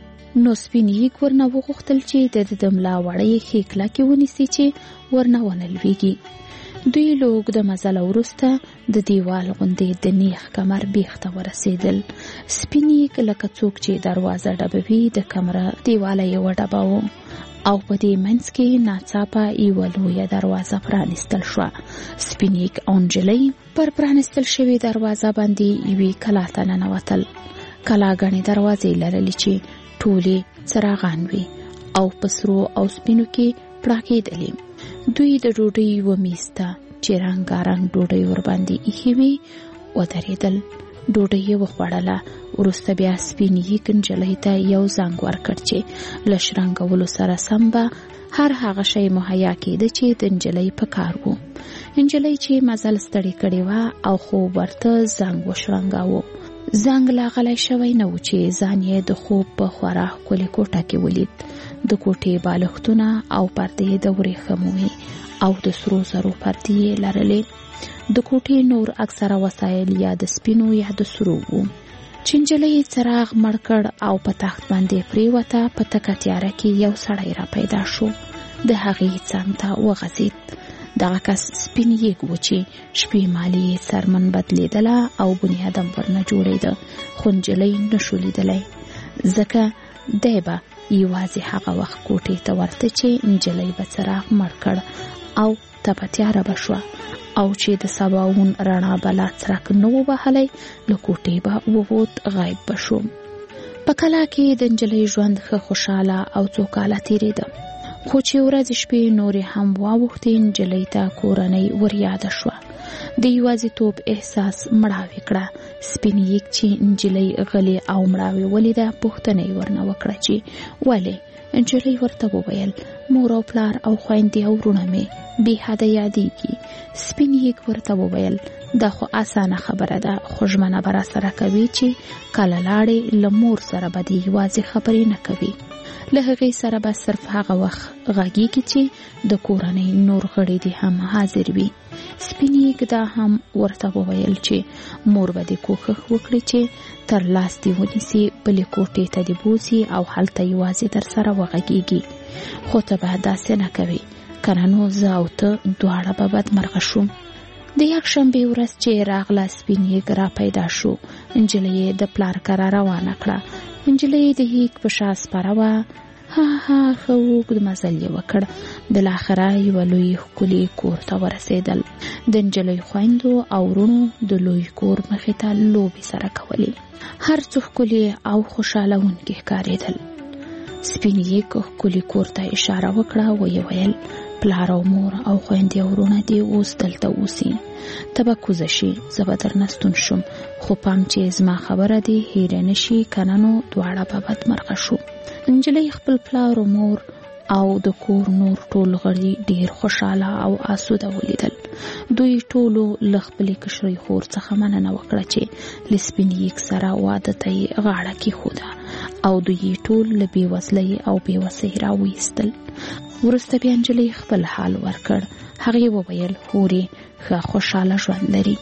نو سپین یږ ورنه وغوښتل چې د ملا وړۍ ښې کلکې ونیسي چې ورنه ونه لویږي. دوی له اوږده مزله وروسته د دیوال غوندې د نیغ کمر بیخ ته ورسېدل. سپین یږ لکه څوک چې دروازه ډبوي د کمره دیواله یې وډباوه او په دې منځ کې ناڅاپه یوه لویه دروازه پرانیستل شوه. سپین یږ او نجلۍ پر پرانیستل شوې دروازه باندې یوې کلا ته ننوتل. کلا ګڼې دروازې لرلې چې ټولې څراغان وي او په سرو او سپینو کې پړاکېدلې. دوی د ډوډۍ یوه میز ته چې رنګارنګ ډوډۍ ورباندې ایښې وې ودرېدل. ډوډۍ یې وخوړله. وروسته بیا سپین یږ نجلۍ ته یو زنګ ورکړ چې له شرنګولو سره سم به هر هغه شی مهیا کېده چې د نجلۍ په کار و. نجلۍ چې مزل ستړې کړې وه او خوب ورته زنګ وشرنګاوه. زنګ لا غلی شوی نه و چې ځان یې د خوب په خورا ښکلې کوټه کې ولید. د کوټې بالښتونه او پردې د ورېښمو وې او د سرو زرو پردې یې لرلې. د کوټې نور اکثره وسایل یا د سپینو یا د سرو وو. چې نجلۍ څراغ مړ کړ او په تخت باندې پرېوته، په تکه تیاره کې یو سړی را پیدا شو. د هغې څنګ ته وغځېد. دغه کس سپین یږ و چې شپې مالي یې څرمن بدلېدله او بنیادم ورنه جوړېده، خو نجلۍ نشو لیدلی ځکه دی به یوازې هغه وخت کوټې ته ورته چې نجلۍ به څراغ مړ کړ او تپه تیاره به شوه او چې د سباوون رڼا به لا څرک نه و وهلی له کوټې به ووت، غایب به شو. په کلا کې د نجلۍ ژوند ښه خوشحاله او څو کاله تېرېده، خو چې ورځې شپې نورې هم واوښتې نجلۍ ته کورنۍ وریاده شوه. د یوازیتوب احساس مړاوې کړه. سپین یږ چې نجلۍ غلې او مړاوې ولیده پوښتنه یې ورنه وکړه چې ولې؟ نجلۍ ورته وویل مور او پلار او خویندې او وروڼه مې بې حده یادېږي. سپین یږ ورته وویل دا خو اسانه خبره ده، خو ژمنه به راسره کوي چې کله لاړې له مور سره به دې یوازې خبرې نه کوي، له هغې سره به صرف هغه وخت غږېږي چې د کورنۍ نور غړي دې هم حاضر وي. سپین یږ دا هم ورته وویل چې مور به دې کوښښ وکړي چې تر لاس دې ونیسي، بلې کوټې ته دې بوځي او هلته یوازې در سره وغږېږي، خو ته به داسې نه کوي، کنه نو زه او ته دواړه به بدمرغه شو. د یکشنبې ورځ چې راغله سپین یږ را پیدا شو. نجلۍ یې د پلار کره روانه کړه. نجلۍ د هیک په شا سپره وه. ها ښه اوږد مزل یې وکړ. بالاخره یوه لوی ښکلي کور ته ورسېدل. د نجلۍ خویندو او وروڼو د لوی کور مخې ته لوبې سره کولې. هر څه ښکلي او خوشحالونکي ښکارېدل. سپین یږ ښکلي کور ته اشاره وکړه، ویې ویل پلار او مور او خويندې او ورونه دې اوس دلته اوسي، ته به کوزه شي، زه به درنه ستون شم، خو پام چې زما خبره دې هیره نه شي، کنه نو دواړه به بدمرغه شو. نجلۍ خپل پلار او مور او د کور نور ټول غړي ډیر خوشاله او آسوده ولیدل. دوی ټولو له خپلې کشرۍ خور څخه مننه وکړه چې له سپین یږ سره واده ته یې غاړه کېښوده او دوی ټول له بېوزلۍ او بېوسۍ راویستل. وروسته بیا نجلۍ خپل حال ورکړ. هغې وویل هورې ښه خوشاله ژوند لري.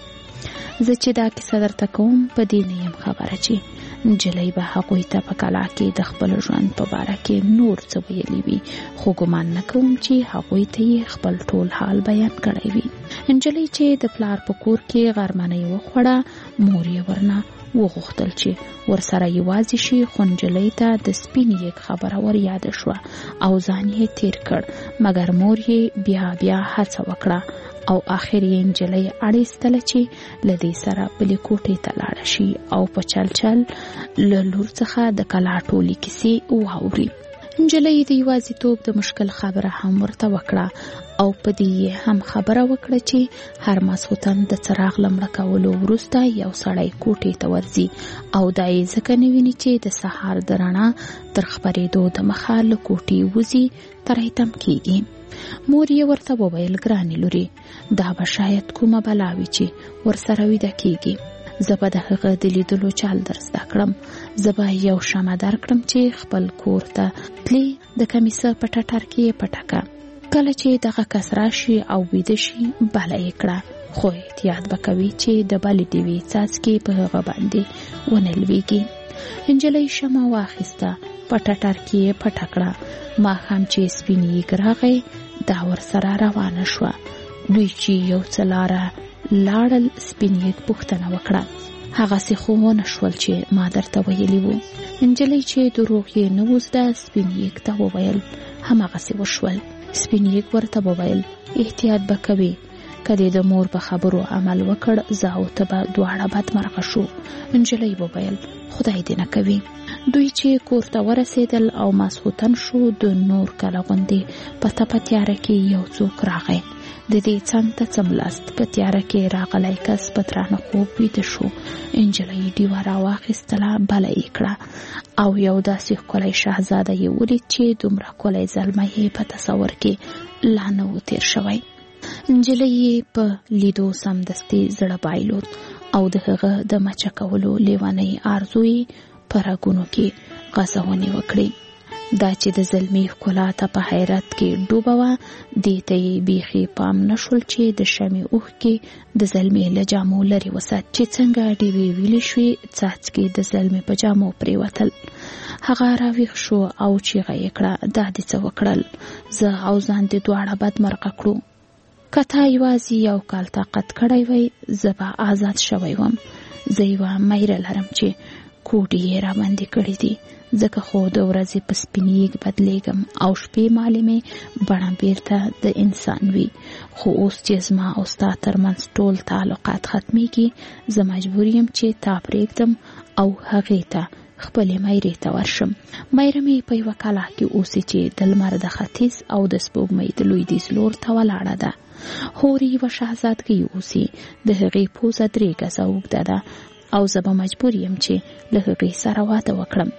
زه چې دا کیسه درته کوم په دې نه یم خبره چې نجلۍ به هغوی ته په کلا کې د خپل ژوند په باره کې نور څه ویلي وي، خو ګمان نه کوم چې هغوی ته یې خپل ټول حال بیان کړی وي. نجلۍ چې د پلار په کور کې غرمنۍ وخوړه، مور یې ورنه وغوښتل چې ورسره یوازې شي، خو نجلۍ ته د سپین یږ خبره ور یاده شوه او ځان یې تیر کړ، مګر مور یې بیا هڅه وکړه او آخر یې نجلۍ اړیستله چې له دې سره بلې کوټې ته لاړه شي او په چل له لور څخه د کلا ټولې کیسې واوري. نجلۍ د یوازیتوب د مشکل خبره هم ورته وکړه او په دې هم خبره وکړه چې هر ماسخوتن د څراغ له مړه کولو وروسته یو سړی کوټې ته ورځي او دا یې ځکه نه ویني چې د سهار د رڼا تر خپرېدو د مخه له کوټې وځي تر تم کېږي. مور یې ورته وویل ګرانې لورې، دا به شاید کومه بلا وي چې ورسره ویده کېږي. زه به د هغه د لیدلو چال در زده کړم. زه به یو شمع درکړم چې خپل کور ته تلې د کمیسه په ټټر کې یې پټه کړه. کله چې دغه کس راشي او ویده شي بله یې کړه، خو احتیاط به کوي چې د بلې ډیوې څاڅکي په هغه باندې ونه لویږي. نجلۍ شمع واخیسته، په ټټر کې یې پټه کړه. ماښام چې سپین یږ راغی دا ورسره روانه شوه. دوی چې یو څه لاره لاړل، سپین یږ پوښتنه وکړه. هغسې خو ونه شول چې ما درته ویلي وو. نجلۍ چې دروغ یې نه و زده، سپین یږ ته وویل همغسې وشول. سپین یږ ورته وویل احتیاط به کوې، که دې د مور په خبرو عمل وکړ زه او ته به دواړه بدمرغه شو. نجلۍ وویل خدای دې نه کوي. دوی چې کور ته ورسېدل او ماسخوتن شو، د نور کله غوندې په تپه تیاره کې یو څوک راغی. د دې څنګ ته څملاست په تیاره کې راغلی کس په درانه خوب ویده شو. نجلۍ ډیوه راواخیستله، بله یې کړه او یو داسې ښکلی شهزاده یې ولید چې دومره ښکلی زلمی یې په تصور کې لا نه و تیر شوی. نجلۍ یې په لیدو سمدستي زړه بایلود او د هغه د مچه کولو لیونۍ آرزو یې په رګونو کې غځونې وکړې. دا چې د زلمي ښکلا ته په حیرت کې ډوبه وه، دې ته یې بیخي پام نشول چې د شمعې اوښکې د زلمي له جامو لرې وسات. چې څنګه ډیوې ویلې شوې، څاڅکي د زلمي په جامو پرېوتل. هغه راویښ شو او چیغه یې کړه دا دې څه وکړل؟ زه او ځان دې دواړه بدمرغه کړو. که تا یوازې یو کال طاقت کړی وی زه به آزاد شوی وم. زه یوه میره لرم چې کوډې یې راباندې کړي دي، ځکه خو د ورځې په سپین یږ بدلیږم او شپې مالې مې بڼه بیرته د انسان وي. خو اوس چې زما او ستا ترمنځ ټول تعلقات ختمیږي، زه مجبور یم چې تا پرېږدم او هغې ته خپلې میرې ته ورشم. میره مې په یوه کلا کې اوسي چې د لمر د ختیځ او د سپوږمۍ د لویدیځ لور ته ولاړه ده. هورې یوه شهزادګۍ اوسي، د هغې پوزه 3 ګزه اوږده ده او زه به مجبور یم چې له هغې سره واده وکړم.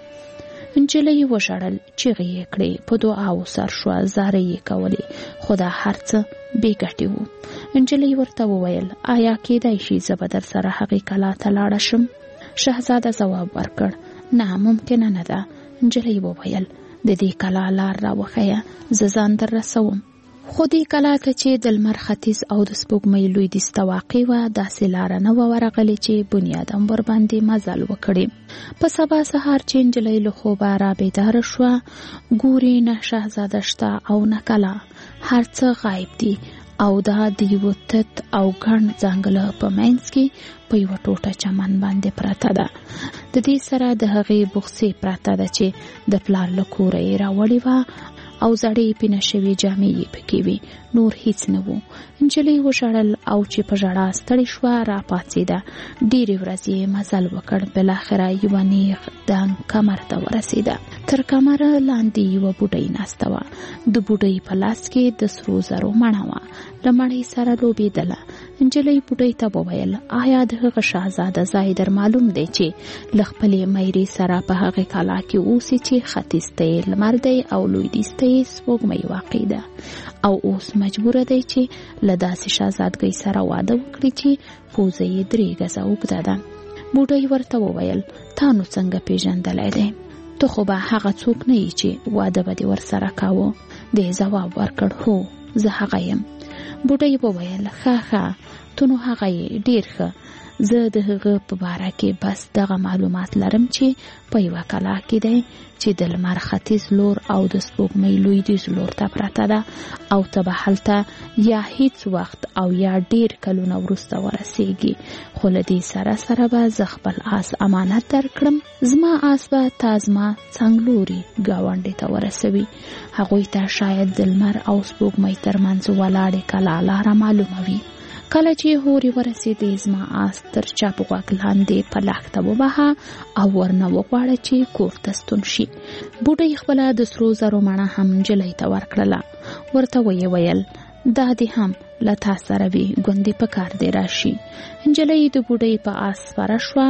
نجلۍ وژړل، چیغې یې کړې، په دعاو سر شوه، زارۍ یې کولې، خو دا هر څه بې ګټې وو. نجلۍ ورته وویل آیا کېدای شي زه به در سره هغې کلا ته لاړه شم؟ شهزاده ځواب ورکړ نه، ممکنه نه ده. نجلۍ وویل د دې کلا لار راوښیه، زه ځان در رسوم. خو دې کلا ته چې د لمر ختیځ او د سپوږمۍ لویدیځ ته واقع وه، داسې لاره نه وه ورغلې چې بنیادم ورباندې مزل وکړي. په سبا سهار چې نجلۍ له خوبه رابیداره شوه، ګوري نه شهزاده شته او نه کلا، هر څه غایب دي او دا د یوه تت او ګڼ ځنګله په منځ کې په یوه ټوټه چمن باندې پرته ده. د دې سره د هغې بغسې پرته ده چې د پلار له کوره یې راوړې وه او زړې پینه شوې جامې یې پکې وې، نور هیڅ نه و. نجلۍ وژړل او چې په ژړا ستړې شوه راپاڅېده. ډېرې ورځې یې مزل وکړ، بالاخره یوه نیغ دنګ کمر ته ورسېده. تر کمره لاندې یوه بوډۍ ناسته وه. د بوډۍ په لاس کې د سرو زرو مڼه وه، له مڼې سره لوبېدله. نجلۍ بوډۍ ته وویل: آیا د هغه شهزاده ځای در معلوم دی چې له خپلې میرې سره په هغې کلا کې اوسي چې ختیځ ته یې لمر دی او لویدیځ ته یې سپوږمۍ واقع ده، او اوس مجبوره دی چې له داسې شهزادګۍ سره واده وکړي چې پوزه یې 3 ګزه اوږده ده. بوډۍ ورته وویل: تا نو څنګه پیژندلی دی؟ ته خو به هغه څوک نه یې چې واده به دې ورسره کاوه. دی ځواب ورکړ: هو، زه هغه یم. بوډۍ وویل: ښه، ته نو هغه یې، ډېر ښه. زه د هغه په باره کې بس دغه معلومات لرم چې په یوه کلا کې دی چې د لمر ختیځ لور او د سپوږمۍ لویدیځ لور ته پرته ده، او ته به هلته یا هیڅ وخت او یا ډېر کلونه وروسته ورسیږي. خو له دې سره به زه خپل آس امانت درکړم. زما آس به تا زما څنګلوري ګاونډي ته ورسوي. هغوی ته شاید د لمر او سپوږمۍ ترمنځ ولاړې کلا لاره معلومه وي. کله چې هورې ورسېدې، زما آس تر چپ غوږ لاندې په لښته ووهه او ورنه وغواړه چې کور ته ستون شي. بوډۍ خپله د سرو زرو مڼه هم نجلۍ ته ورکړله. ورته ویې ویل: دا دې هم له تا سره وي، ګوندې په کار دې راشي. نجلۍ د بوډۍ په آس سپاره شوه،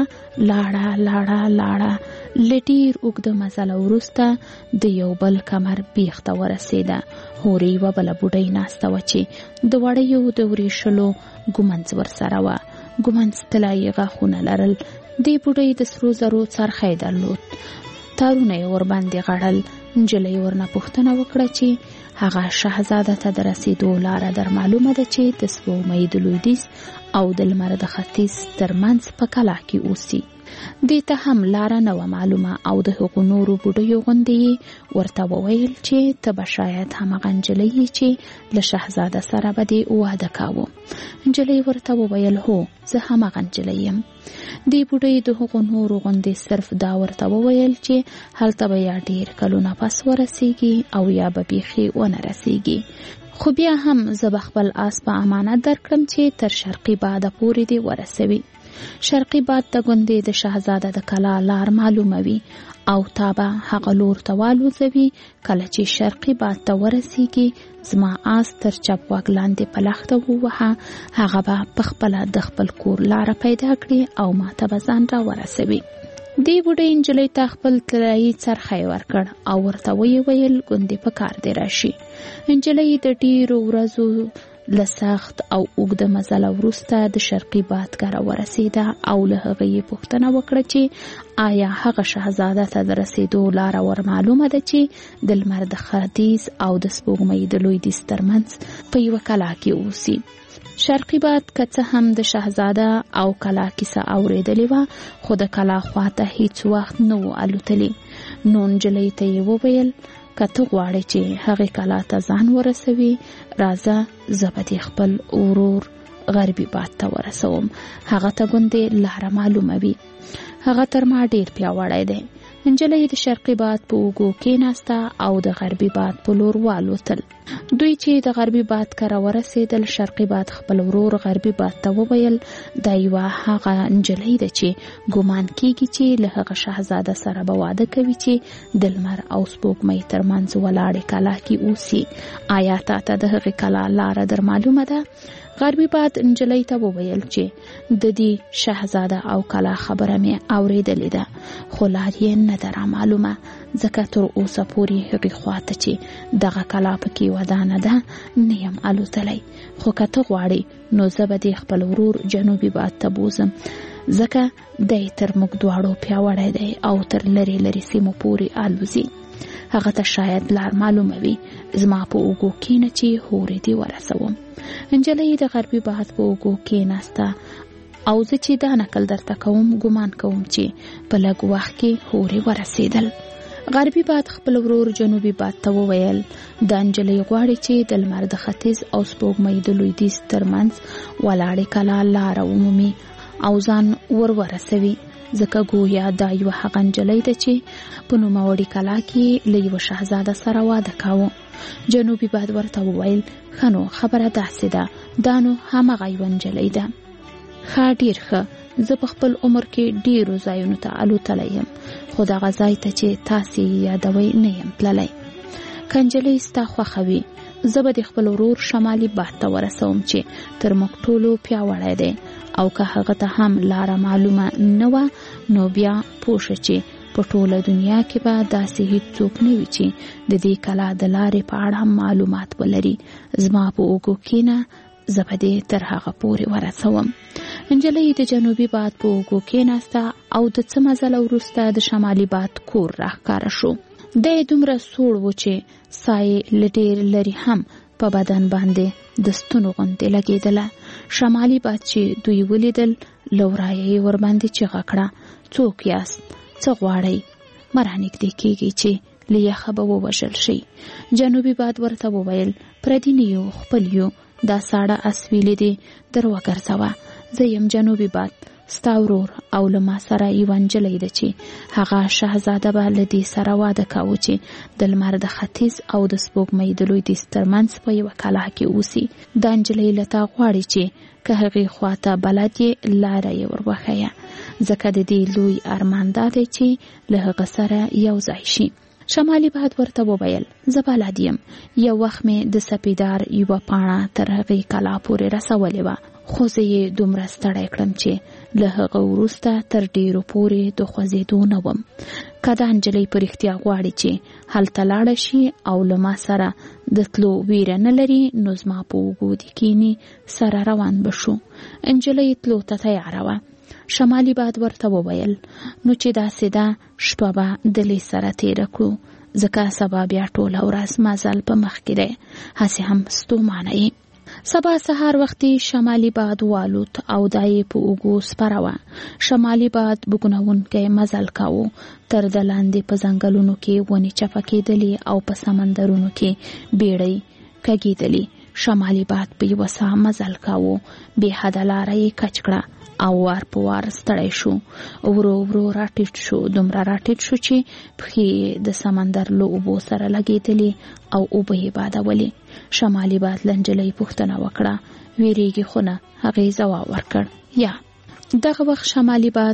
لاړه. له ډېر اوږده مزله وروسته د یو بل کمر بیخ ته ورسېده. هورې یوه بله بوډۍ ناسته وه چې د وړیو د وریښلو ږمنځ ورسره وه. ږمنځ طلایي غاښونه لرل. دې بوډۍ د سرو زرو څرخی درلود، تارونه یې ورباندې غړل. نجلۍ ورنه پوښتنه وکړه چې هغه شهزاده ته د رسېدو لاره در معلومه ده چې د سپوږمۍ د لویدیځ او د لمر د ختیځ ترمنځ په کلا کې اوسي. دې ته هم لاره نه وه معلومه، او د هغو نورو بوډیو غوندې یې ورته وویل چې ته به شاید همغه نجلۍ یې چې له شهزاده سره به دې واده کاوه. نجلۍ ورته وویل: هو، زه همغه نجلۍ یم. دې بوډۍ د هغو نورو غوندې صرف دا ورته وویل چې هلته به یا ډېر کلونه پس ورسیږي او یا به بیخي ونه رسیږي. خو بیا هم زه به خپل آس په امانت درکړم چې تر شرقي باده پورې دې ورسوي. شرقي باد ته ګوندې د شهزاده د کلا لار معلوموي او تا به هغه لور ته والوځوي. کله چې شرقي باد ته ورسیږي، زما آس تر چپ غوږ لاندې په لښته ووهه. هغه به پخپله د خپل کور لاره پیدا کړي او ما ته به ځان را ورسوي. دې بوډۍ نجلۍ ته خپل طلایي څرخی ورکړ او ورته ویې ویل: ګوندې په کار دې راشي. نجلۍ د ډېرو ورځو له سخت او اوږده مزله وروسته د شرقي باد کره ورسېده او له هغه یې پوښتنه وکړه چې آیا هغه شهزاده ته د رسېدو لاره ور معلومه ده چې د لمر د ختیځ او د سپوږمۍ د لویدیځ ترمنځ په یوه کلا کې اوسي. شرقي باد که څه هم د شهزاده او کلا کیسه اورېدلې وه، خو د کلا خواته هیڅ وخت نه و الوتلی. نو نجلۍ ته یې وویل: که ته غواړې چې هغې کلا ته ځان ورسوي، راځه، زه به دې خپل ورور غربي باد ته ورسوم. هغه ته ګوندې لاره معلومه وي. هغه تر ما ډېر پیاوړی دی. نجلۍ د شرقي باد په اوږو کېناسته او د غربي باد په لور والوتل. دوی چې د غربي باد کره ورسېدل، شرقي باد خپل ورور غربي باد ته وویل: دا یوه هغه نجلۍ ده چې ګمان کېږي چې له هغه شهزاده سره به واده کوي چې د لمر او سپوږمۍ ترمنځ ولاړې کلا کې اوسي. آیا تا ته د هغې کلا لاره در معلومه ده؟ غربي باد نجلۍ ته وویل چې د دې شهزاده او کلا خبره مې اورېدلې ده، خو لار یې نه ده را معلومه، ځکه تر اوسه پورې هغې خواته چې دغه کلا پکې ودانه ده نه یم الوتلی. خو که ته غواړې نو زه به دې خپل ورور جنوبي باد ته بوزم، ځکه دی تر موږ دواړو پیاوړی دی او تر لرې سیمو پورې الوزي. هغه ته شاید لار معلومه وي. زما په اوږو کښېنه چې هورې دې ورسوم. نجلۍ د غربي باد په اوږو کښېناسته او زه چې دا نقل درته کوم ګمان کوم چې په لږ وخت کې هورې ورسېدل. غربي باد خپل ورور جنوبي باد ته وویل: دا نجلۍ غواړي چې د لمر د ختیځ او سپوږمۍ د لویدیځ ترمنځ ولاړې کلا لاره ومومي او ځان ورسوي. ځکه ګویا دا یوه هغه نجلۍ ده چې په نوموړې کلا کې له یوه شهزاده سره واده کاوه. جنوبي باد ورته وویل ښه نو خبره داسې ده، دا نو همغه یوه نجلۍ ده. ښه ډېر ښه، زه په خپل عمر کې ډېرو ځایونو ته الوتلی یم، خو دغه ځای ته چې تاسې یادوئ نه یم تللی. که نجلۍ ستا خوښه وي زه به د خپل ورور شمالي باد ته ورسوم چې تر موږ ټولو پیاوړی دی، او که هغه ته هم لاره معلومه نه وه نو بیا پوه شه چې په ټوله دنیا کې به داسې هیڅوک نه وي چې د دې کلا د لارې په اړه هم معلومات ولري. زما په اوږو کښېنه، زه به دې تر هغه پورې ورسوم. نجلۍ د جنوبي باد په اوږو کښېناسته او د څه مزله وروسته د شمالي باد کور راښکاره شو. دی دومره سوړ و چې ساه یې له ډېر لرې هم په بدن باندې د ستونو غوندې لګېدله. شمالي باد چې دوی ولیدل له ورایه یې ورباندې چیغه کړه، څوک یاست؟ څه غواړئ؟ مه رانږدې کېږئ چې له یخه به ووژل شئ. جنوبي باد ورته وویل پردي نه یو، خپل یو، دا ساړه اسویلې دې در وګرځوه. زه یم جنوبي باد، ستا ورور، او له ما سره یوه نجلۍ ده چې هغه شهزاده به له دې سره واده کاوه چې د لمر د ختیځ او د سپوږمۍ د لویدیځ ترمنځ په یوه کلا کې اوسي. دا نجلۍ له تا غواړي چې که هغې خواته بلد یې لاره یې ور وښیه، ځکه د دې لوی ارمان دا دی چې له هغه سره یو ځای شي. شمالي باد ورته وویل زه بلد یم، یو وخت مې د سپیدار یوه پاڼه تر هغې کلا پورې رسولې وه، خو زه یې دومره ستړی کړم چې له هغه وروسته تر ډېرو پورې د خوځېدو نه وم. که دا نجلۍ په رښتیا غواړي چې هلته لاړه شي او له ما سره د تلو ویره نه لري نو زما په اوږو دې کښېني، سره روان به شو. نجلۍ تلو ته تیاره وه. شمالي باد ورته وویل نو چې داسې ده شپه به دلې سره تېره کړو، ځکه سبا بیا ټوله ورځ مزل په مخ کې دی، هسې هم ستومانه یې. سبا سهار وختي شمالي باد والوت او دا یې په اوږو سپره وه. شمالي باد بګنونکی مزل کاوه. تر د لاندې په ځنګلونو کې ونې چپه کېدلې او په سمندرونو کې بیړۍ کږېدلې. شمالي باد په یوه ساه مزل کاوه. بې حده لاره یې کچ کړه او وار په وار ستړی شو. ورو ورو راټیټ شو، دومره راټیټ شو چې پښې د سمندر له اوبو سره لګېدلې او اوبه یې بادولې. شمالي باد له نجلۍ پوښتنه وکړه، ویریږي خو نه؟ هغې ځواب ورکړ یا. دغه وخت شمالي باد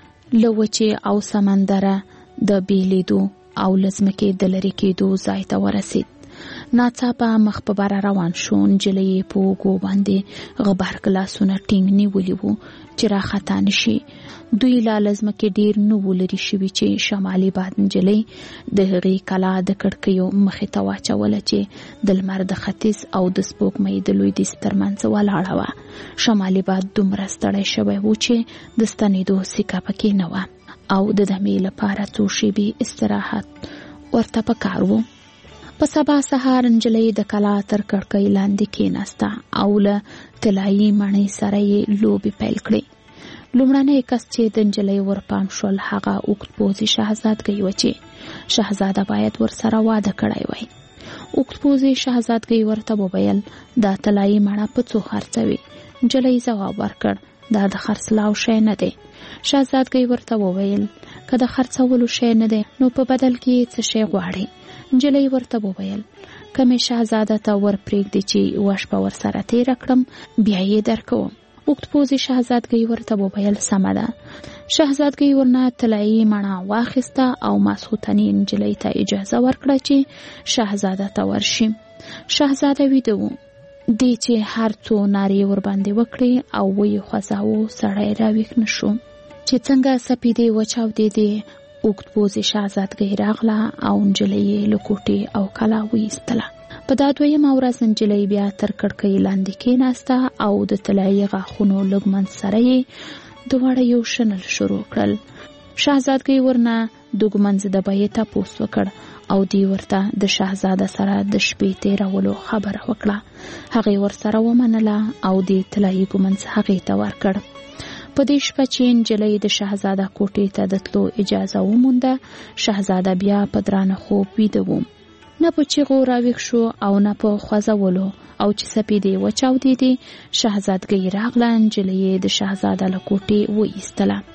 له وچې او سمندره د بیلیدو او له ځمکې د لرې کېدو ځای ته ورسید. ناڅاپه مخ په بره روان شو. نجلۍ په اوږو باندې غبرګ لاسونه ټینګ نیولي وو چې راخطا نشي. دوی لا له ځمکې ډېر نه وو لرې شوي چې شمالي باد نجلۍ د هغې کلا د کړکیو مخې ته واچوله چې د لمر د ختیځ او د سپوږمۍ د لویدیځ ترمنځ ولاړه وه. شمالي باد دومره ستړی شوی و چې د ستنېدو سیکه پکې نه وه او د دمې لپاره څو شېبې استراحت ورته پکار و. په سبا سهار نجلۍ د کلا تر کړکۍ لاندې کېناسته او له طلایي مڼۍ سره یې لوبې پیل کړې. لومړنی کس چې د نجلۍ ورپام شول هغه اوږدپوځي شهزادګۍ وه چې شهزاده باید ورسره واده کړی وای. اوږدپوځي شهزادګۍ ورته وویل دا طلایي مڼه په څو خرڅوي؟ نجلۍ ځواب ورکړ دا د خرڅلاو شی نه دی. شهزادګۍ ورته وویل که د خرڅولو شی نه دی نو په بدل کې څه شی غواړي؟ نجلۍ ورته وویل که مې شهزاده ته ورپرېږدي چې یوه شپه ورسره تېره کړم بیا یې درکوم. اوږدپوځي شهزادګۍ ورته وویل سمه ده. شهزادګۍ ورنه طلایي مڼه واخیسته او ماسخوتنې نجلۍ ته اجازه ورکړه چې شهزاده ته ورشي. شهزاده ویده و. دی چې هر څو نارې ورباندې وکړې او ویې خوځاوه سړی راویښ نه شو. چې څنګه سپیدې وچاودېدې اوږدپوځي شهزادګۍ راغله او نجلۍ یې له کوټې او کلا وایستله. په دا دویمه ورځ نجلۍ بیا تر کړکۍ لاندې کېناسته او د طلایي غاښونو لږ منځ سره یې دواړه یو شنل شروع کړل. شهزادګۍ ورنه د ږمنځ د بیې تپوس وکړ او دی ورته د شهزاده سره د شپې تېرولو خبره وکړه. هغې ورسره ومنله او د طلایي ږمنځ هغې ته ورکړ. په دې شپه چې نجلۍ د شهزاده کوټې ته د تلو اجازه ومونده شهزاده بیا په درانه خوب ویده و. نه په چیغو راویښ شو او نه په خوځولو او چې سپیدې وچاودېدې شهزادګۍ راغله. نجلۍ د شهزاده له کوټې وایستله.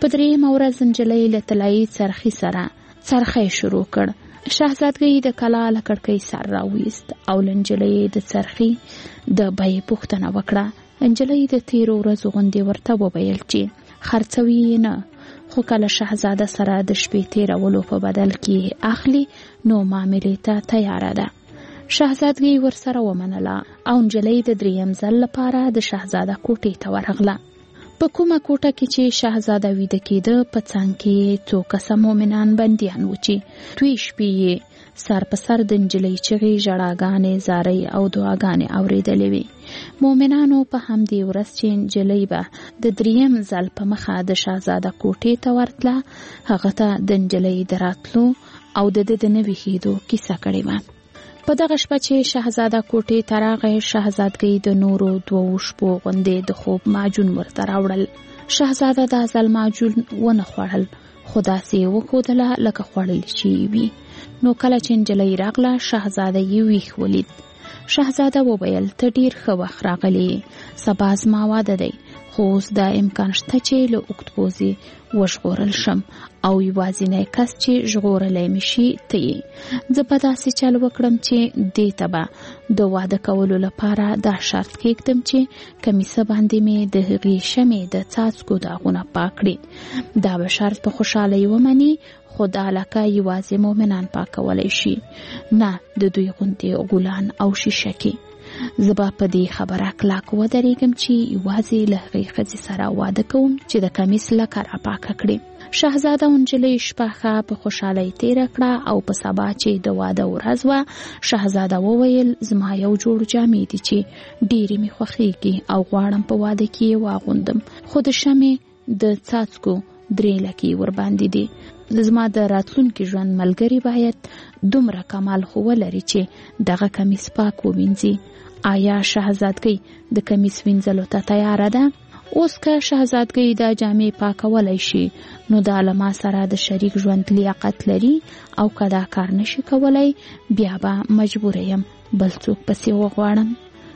په درېیمه ورځ نجلۍ له طلایي څرخي سره څرخی شروع کړ. شهزادګۍ د کلا له کړکۍ سر راویست او له نجلۍ د څرخي د بیې پوښتنه وکړه. نجلۍ د تیرو ورځو غوندې ورته وویل چې خرڅوي یې نه، خو کله شهزاده سره د شپې تیرولو په بدل کې اخلي نو معاملې ته تیاره ده. شهزادګۍ ورسره ومنله او نجلۍ د درېیم ځل لپاره د شهزاده کوټې ته ورغله. په کومه کوټه کې چې شهزاده ویده کېده په څنګ کې څو کسه مؤمنان بندیان و چې دوی شپې یې سر په سر د نجلۍ چغې، ژړاګانې، زارۍ او دعاګانې اورېدلې وې. مؤمنانو په همدې ورځ چې نجلۍ به د درېیم ځل په مخه د شهزاده کوټې ته ورتله، هغه ته د نجلۍ د راتلو او د ده د نه ویښېدو کیسه کړې وه. په دغه شپه چې شهزاده کوټې ته راغی، شهزادګۍ د نورو 2 شپو غوندې د خوب ماجون ورته راوړل. شهزاده دا ځل ماجون ونه خوړل، خو داسې یې وښودله لکه خوړل شوي وي. نو کله چې نجلۍ راغله، شهزاده یې ویښ ولید. شهزاده وویل ته ډیر ښه وخت راغلی، سبا زما واده دی، خو اوس دا امکان شته چې له اوږدپوزې وژغورل شم او یوازینی کس چې ژغورلی مې شي ته یې. زه به داسې چل وکړم چې دې ته به د واده کولو لپاره دا شرط کېږدم چې کمیسه باندې مې د هغې شمې د څاڅکو داغونه پاک کړي. دا به شرط په خوشحالۍ ومني، خو دا لکه یوازې مؤمنان پاکولی شي، نه د دوی غوندې غولان او شیشکې. زه به په دې خبره کلک ودرېږم چې یوازې له هغې ښځې سره واده کوم چې د کمیس لکه راپاکه کړي. شهزاده او نجلۍ شپه ښه په خوشحالۍ تېره کړه او په سبا چې د واده ورځ وه، شهزاده وویل زما یو جوړ جامې دي چې ډېرې مې خوښېږي او غواړم په واده کې یې واغوندم، خو د شمې د څاڅکو 3 لکې ورباندې دي. زما د راتلونکي ژوند ملګری باید دومره کمال خو ولري چې دغه کمیس پاک ووینځي. آیا شهزادګۍ د کمیس وینځلو ته تیاره ده؟ اوس که شهزادګۍ دا جامې پاکولی شي نو دا له ما سره د شریک ژوند لیاقت لري، او که دا کار نشي کولی بیا به مجبوره یم بل څوک پسې وغواړم.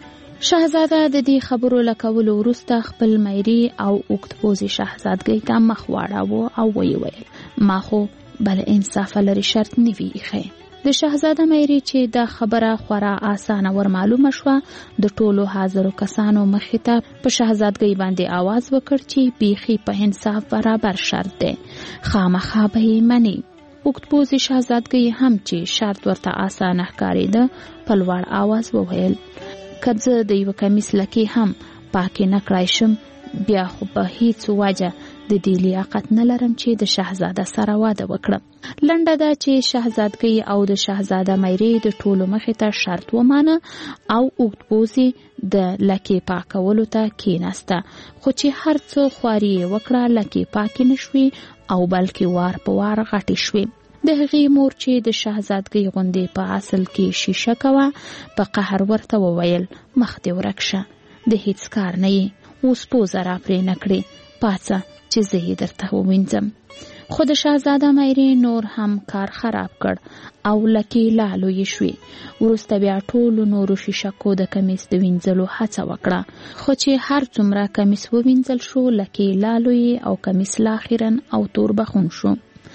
شهزاده د دې خبرو له کولو وروسته خپل میري او اوږدپوزې شهزادګۍ ته مخ واړاوه او ویې ویل ما خو بل انصافه لري شرط نه وي ایښی. د شهزاده میري چې دا خبره خورا آسانه ور معلومه شوه، د ټولو حاضرو کسانو مخې ته په شهزادګۍ باندې آواز وکړ چې بیخي په انصاف برابر شرط دی، خامخا به یې مني. اوږدپوزې شهزادګۍ هم چې شرط ورته آسانه ښکارېده په لوړ آواز وویل که زه د یوه کمیس لکې هم پاکې نه کړای شم، بیا خو په هیڅ وجه د دې لیاقت نه لرم چې د شهزاده سره واده وکړم. لنډه ده چې شهزادګۍ او د شهزاده میري د ټولو مخې ته شرط ومانه او اوږدپوزې د لکې پاکولو ته کېناسته، خو چې هر څه خواري یې وکړه لکې پاکې نه شوې او بلکې وار په وار غټې شوې. د هغې مور چې د شهزادګۍ غوندې په اصل کې شیشه کوه په قهر ورته وویل مخ دې ورک شه، د هیڅ کار نه یې، اوس پوزه را پرې نه کړې، پاڅه چې زه یې درته ووینځم. خو د شهزاده میري نور هم کار خراب کړ او لکې لالو یې شوې. وروسته بیا ټولو نورو شیشکو د کمیس د وینځلو هڅه وکړه، خو چې هر څومره کمیس ووینځل شو لکې لالو یې او کمیس لاخیرن او تور بخون شو،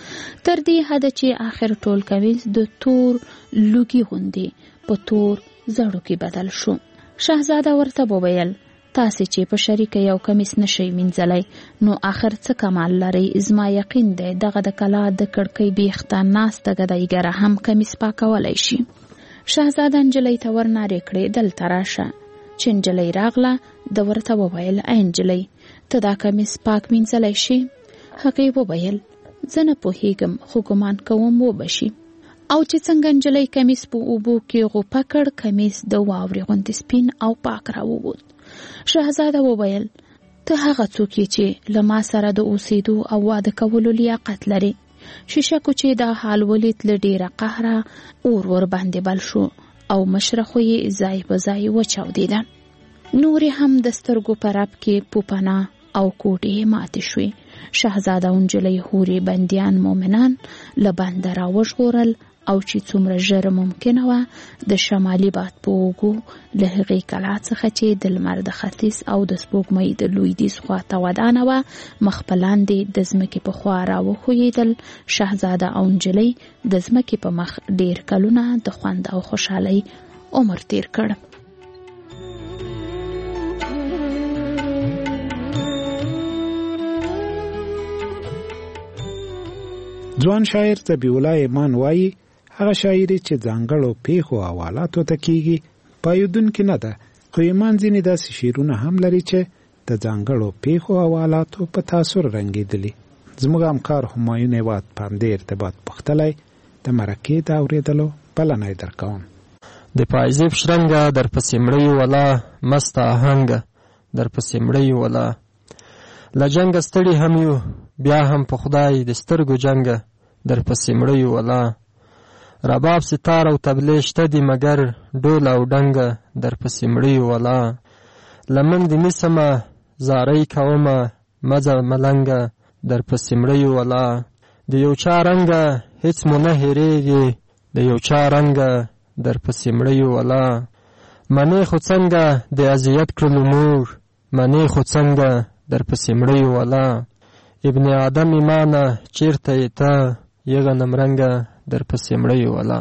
تر دې حده چې آخر ټول کمیس د تور لوګي غوندې په تور زړو کې بدل شو. شهزاده ورته وویل تاسې چې په شریکه یو کمیس نشئ وینځلی نو آخر څه کمال لرئ؟ زما یقین دی دغه د کلا د کړکۍ بیخته ناسته ګدایګره هم کمیس پاکولی شي. شهزاده نجلۍ ته ورنارې کړې دلته راشه. چې نجلۍ راغله د ورته وویل ای نجلۍ ته دا کمیس پاک وینځلی شي؟ هغې وویل زه نه پوهېږم خو ګمان کوم وبشي. او چې څنګه نجلۍ کمیس په اوبو کې غوپه کړ، کمیس د واورې غوندې سپین او پاک راووت. شهزاده وویل ته هغه څوک یې چې له ما سره د اوسېدو او واده کولو لیاقت لري. شیشکو چې دا حال ولید له ډېره قهره اور ور باندې بل شو او مشره خو یې ځای په ځای وچاودېده. نورې هم د سترګو په رپ کې پوپنه او کوټې ماتې شوې. شهزاده او نجلۍ هورې بندیان مومنان له بنده راوژغورل او چې څومره ژر ممکنه وه د شمالي باد په اوږو له هغې کلا څخه چې د لمر د ختیځ او د سپوږمۍ د لویدیځ خواته ودانه وه مخ په لاندې د ځمکې په خوا راوښویېدل. شهزاده او نجلۍ د ځمکې په مخ ډېر کلونه د خوند او خوشحالۍ عمر تیر کړ. ځوان شاعر ذبیح الله ایمان وایي هغه شاعري چې ځانګړو پیښو او حالاتو ته کیږي پایدونکې نه ده، خو ایمان ځینې داسې شعرونه هم لري چې د ځانګړو پیښو او حالاتو په تاثر رنګېدلي. زموږ همکار همایون هیواد په همدې ارتباط پوښتلی د مرکې د اورېدلو بلنه یې درکوم. د پایزیب شرنګه در پسې مړی ولا مست آهنګه در پسې مړی ولا له جنګه ستړي هم یو بیا هم په خدای د سترګو جنګه در پسې مړی ولا رباب ستار او تبلې شته دي مګر ډول او ډنګه در پسې مړی ولا لمن د نیسمه زارۍ کومه مزه ملنګه در پسې مړی ولا د یو چا رنګه هیڅ مو نه هېرېږي د یو چا رنګه در پسې مړی ولا منې خو څنګه د اذیت کړلو مور منې خو څنګه در پسې مړی ولا ابن آدم ایمانه چیرته یې ته یغه نمرنګه در پسې مړی ولا.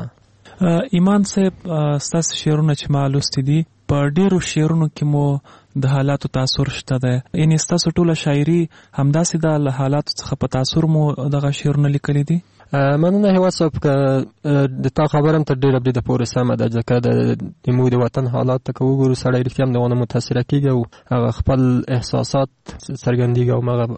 ایمان صاحب ستاسو شعرونه چې ما لوستي دي په ډیرو شعرونو کې مو د حالاتو تاثر شته ده، یعنی ستاسو ټوله شاعري همداسې ده له حالاتو څخه په تاثر مو دغه شعرونه لیکلي دي؟ مننه هیواد صاحب که د تا خبره هم تر ډېره بریده پورې سمه ده، ځکه د موږ د وطن حالات ته که وګورو سړی رښتیا هم دغونه متاثره کېږي او هغه خپل احساسات څرګندېږي او هغه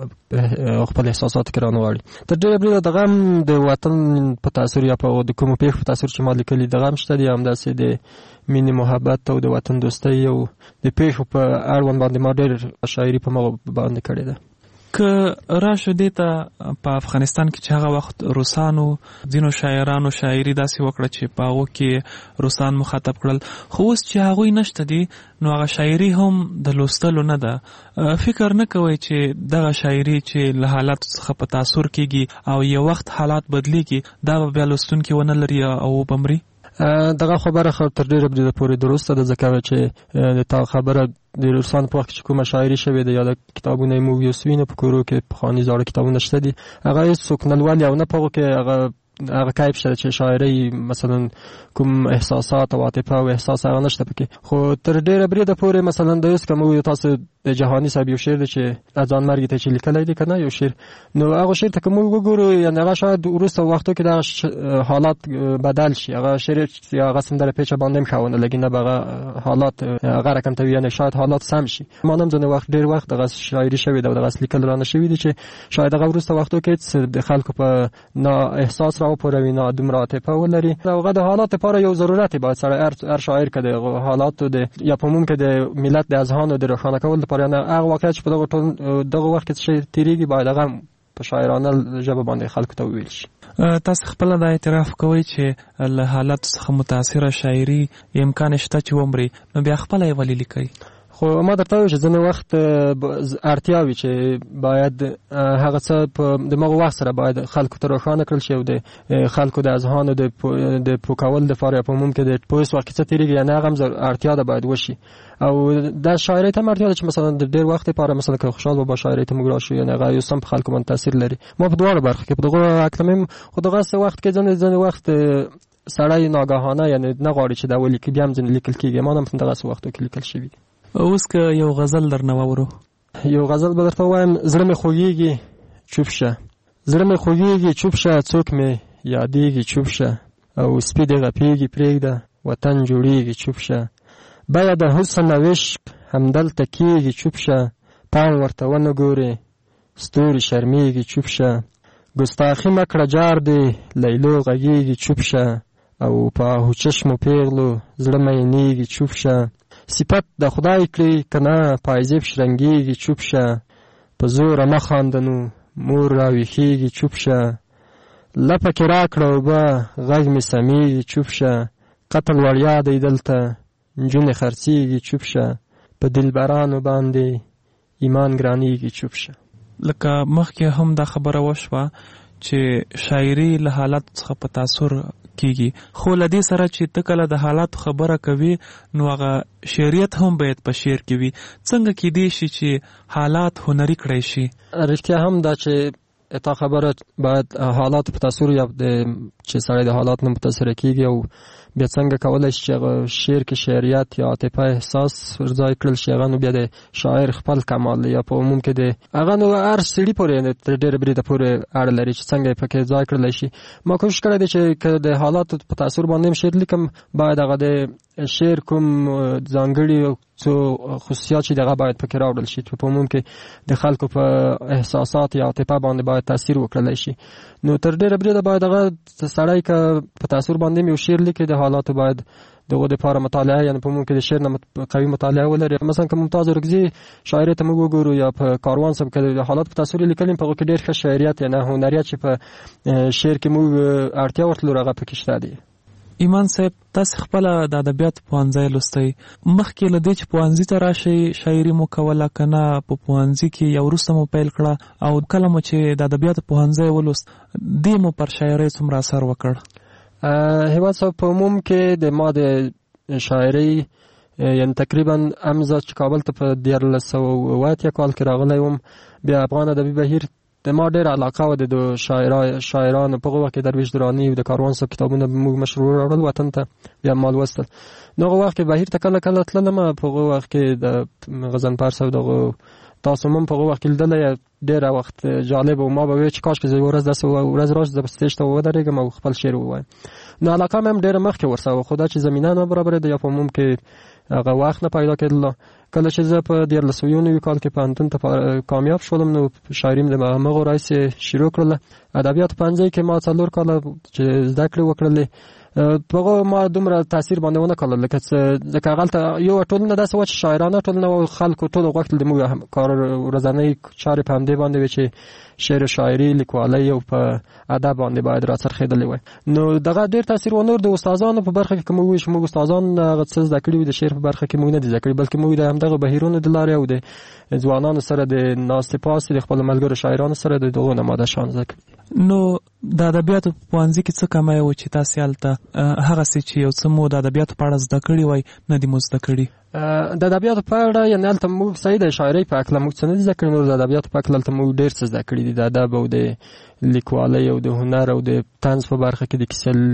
خپل احساسات کې رانغواړي. تر ډېره بریده دغه هم د وطن په تاثر یا په د کومو پېښو په تاثر چې ما لیکلي دغه هم شته دي، همداسې د مینې محبت او د وطن دوستۍ او د پېښو په اړوند باندې ما ډېر شاعري په مغه باندې کړې ده. که راشو دې ته په افغانستان کې چې هغه وخت روسانو ځینو شاعرانو شاعري داسې وکړه چې په هغو کې روسان مخاطب کړل، خو اوس چې هغوی نشته دي نو هغه شاعري هم د لوستلو نه ده. فکر نه کوئ چې دغه شاعري چې له حالاتو څخه په تاثر کېږي او یو وخت حالات بدلیږي دا به بیا لوستونکي ونه لري او وبمري؟ دغه خبره تر ډېره بریده پورې درسته ده، ځکه چې د تا خبره د روسانو په وخت کې چې کومه شاعري شوې ده یا د کتابونه یې موږ یوسو وینو په کورو کې پخواني زاړه کتابونه شته دي، هغه هېڅوک نه لولي او نه په هغو کې هغه کیف شته چې شاعري مثلا کوم احساسات او عاطفه او احساس هغه نشته پکې. خو تر ډېره بریده پورې مثلا د اوس که موږ تاسو د جهاني صاحب یو شعر دی چې اذان مرګ ته چې لیکلی دی که نه یو شعر، نو هغه شعر ته که موږ وګورو یعنې هغه شاید وروسته وختو کې دغه حالات بدل شي، هغه شعر هغه سندره پیچه باندې هم ښه ونه لګي نه به هغه حالات هغه رقم ته وي، یعنې شاید حالات سم شي. ما هم ځینې وخت ډېر وخت دغه شاعري شوې ده او دغه لیکل رانه شوي دي چې شاید هغه وروسته وختو کې د خلکو په نه احساس راوپاروي نه دومره عاطفه ولري، هغه د حالات لپاره یو ضرورت باید سره هر شاعر که د حالاتو د یا په عموم کې د ملت د اذهانو د روښانه کولو لپاره نه هغه واقعیت چې په دغه وخت کې څه تېرېږي باید هغه په شاعرانه ژبه باندې خلکو ته وویل شي. تاسو خپله دا اعتراف کوئ چې له حالاتو څخه متاثره شاعري امکان شته چې ومري، نو بیا خپله یې ولې لیکئ؟ خو ما درته وایو چې ځینې وخت اړتیا وي چې باید هغه څه د مغو وخت سره باید خلکو ته روښانه کړل شي او د خلکو د اذهانو د پوه کولو دپاره یا په عموم کې د په اوس وخت کې څه تېرېږي یعنې هغه هم اړتیا ده باید وشي. او دا شاعرۍ ته هم اړتیا ده چې مثلا د ډېر وخت لپاره مثلا که خوشحال بابا شاعرۍ ته موږ راشو یعنې هغه یو سم په خلکو باندې تاثیر لري. ما په دواړو برخو کې په دغو اکلمیم خو دغسې وخت کې ځینې وخت سړی ناګهانه یعنې نه غواړي چې دا ولیکي بیا هم ځینې لیکل کېږي. ما هم په دغسې وختو کې لیکل شوي دي. اوس که یو غزل درنه واورو؟ یو غزل به درته ووایم: زړه مې خوږېږي چوپ شه، زړه مې خوږېږي چوپ شه، څوک مې یادېږي چوپ شه، او سپي دې غپېږي پرېږده وطن جوړېږي چوپ شه، بیه د حسن او عشق همدلته کېږي چوپ شه، پام ورته ونه ګورې ستوري شرمېږي چوپ شه، ګستاخي مه کړه جار دې لیلو غږېږي چوپ شه، او په آهو چشمو پېغلو زړه مینېږي چوپ شه، صفت د خدای کړي که نه پایزیب شرنګېږي چوپ شه، په زوره مه خانده نو مور راویښېږي چوپ شه، لپه کې راکړه اوبه غږ مې سمېږي چوپ شه، قتل وړیا دی دلته نجونې خرڅېږي چوپ شه، په دلبرانو باندې ایمان ګرانېږي چوپ شه. لکه مخکې هم دا خبره وشوه چې شاعري له حالات څخه په تاثر کیږي، خو لدې سره چې ته کله د حالات خبره کوي نو هغه شعریت هم باید په شعر کې وي. څنګه کېدای شي چې حالات هنري کړی شي؟ رښتیا هم دا چې تا خبره باید حالات په تاثر یا چې سړی د حالات نه متاثر کیږي او بیا څنګه کولای شي چې شعر کې شعریت یا عاطفه احساس ورځای کړل شي، هغه نو بیا د شاعر خپل کمال یا په عموم کې د هغه نو هر سړي پورې تر ډېره بریده پورې اړه لري چې څنګه پکې ځای کړلی شي. ما کوشش کړی دی چې د حالاتو په تاثر باندې شعر لیکم، باید هغه د شعر کوم ځانګړي څو خصوصیات چې دغه باید پکې راوړل شي چې په عموم کې د خلکو په احساسات یا عاطفه باندې باید تاثیر وکړلی شي. نو تر ډېره بریده باید هغه سړی که په تاثر باندې یو شعر لیکي د حالاتو باید دغه لپاره مطالعه، یعنی په عموم کې د شعر نه قوي مطالعه ولري. مثلا که ممتاز اورکزي شاعري ته موږ وګورو یا په کاروان صاحب کې د حالات په تاثر لیکلي، په هغه کې ډېر ښه شعریت یا نه هنریت چې په شعر کې موږ اړتیا ورته هغه پکې شته دی. ایمان صاحب، تاسو خپل د ادبیات پوهنځی لوستی، مخکې له دې چې پوهنځي ته راشئ شاعري مو کوله که نه په پوهنځي کې یا وروسته مو پیل کړه، او کله مو چې د ادبیاتو پوهنځی ولوست دې مو پر شاعرۍ څومره اثر وکړ؟ هیواد صاحب، په عموم کې د ما د شاعرۍ یعنی تقریبا امزه چې کابل ته په 1980 کال کې راغلی وم، بیا افغان ادبي بهیر د ما ډېر علاقه وه د شاعرانو. په هغه وخت کې درویش دراني د کاروان صاحب کتابونه موږ مشروع راوړل وطن ته، بیا ما لوستل. نو هغه وخت کې بهیر ته کله کله تللم، په هغه وخت کې د غضنفر صاحب دغه تاسو هم په هغه وخت کې لیدلی، ډېره وخت جالب و. ما به ویل چې کاشکې زه یوه ورځ داسې ورځ راشي زه به سټیج ته ودرېږم او خپل شعر ووایم. نو علاقه مې هم ډېره مخکې ورسره وه، خو دا چې زمینه نه برابرېده یا په عموم کې هغه وخت نه پیدا کېدله. کله چې زه په 1990 کال کې پوهنتون ته کامیاب شولم نو شاعري مې د همغو راهیسې شروع کړله. ادبیاتو پوهنځي کې ما 4 کاله چې زده کړې وکړلې، په هغه ما دومره تاثیر باندې ونه کړل، لکه ځکه هغلته یو ټولنه داسې وه چې شاعرانه ټولنه وه، خلکو ټولو غوښتل د موږ کار ورځنۍ چارې په همدې باندې وې چې شعر شاعري لیکوالۍ او په ادب باندې باید راڅرخېدلې وای. نو دغه ډېر تاثیر ونور د استادانو په برخه کې کوم وي چې موږ استادان هغه څه زده کړي وي د شعر په برخه کې موږ نه دي زده کړي، بلکې موږ د همدغه بهیرونو د لارې او د ځوانانو سره د ناستې پاستې د خپلو ملګرو شاعرانو سره د دغو نماده شان زده کړي. نو د ادبیاتو په پوهنځي کې څه کمی و چې تاسې هلته هغسې چې یو څه مو د ادبیاتو په اړه زده کړي وای نه دي مو زده کړي؟ د ادبیاتو په اړه یعنې هلته موږ صحیح د شاعرۍ په هکله موږ څه نه دي زده کړي، نور د ادبیاتو په هکله هلته موږ ډېر څه زده کړي دي، د ادب او د لیکوالۍ او د هنر او د طنز په برخه کې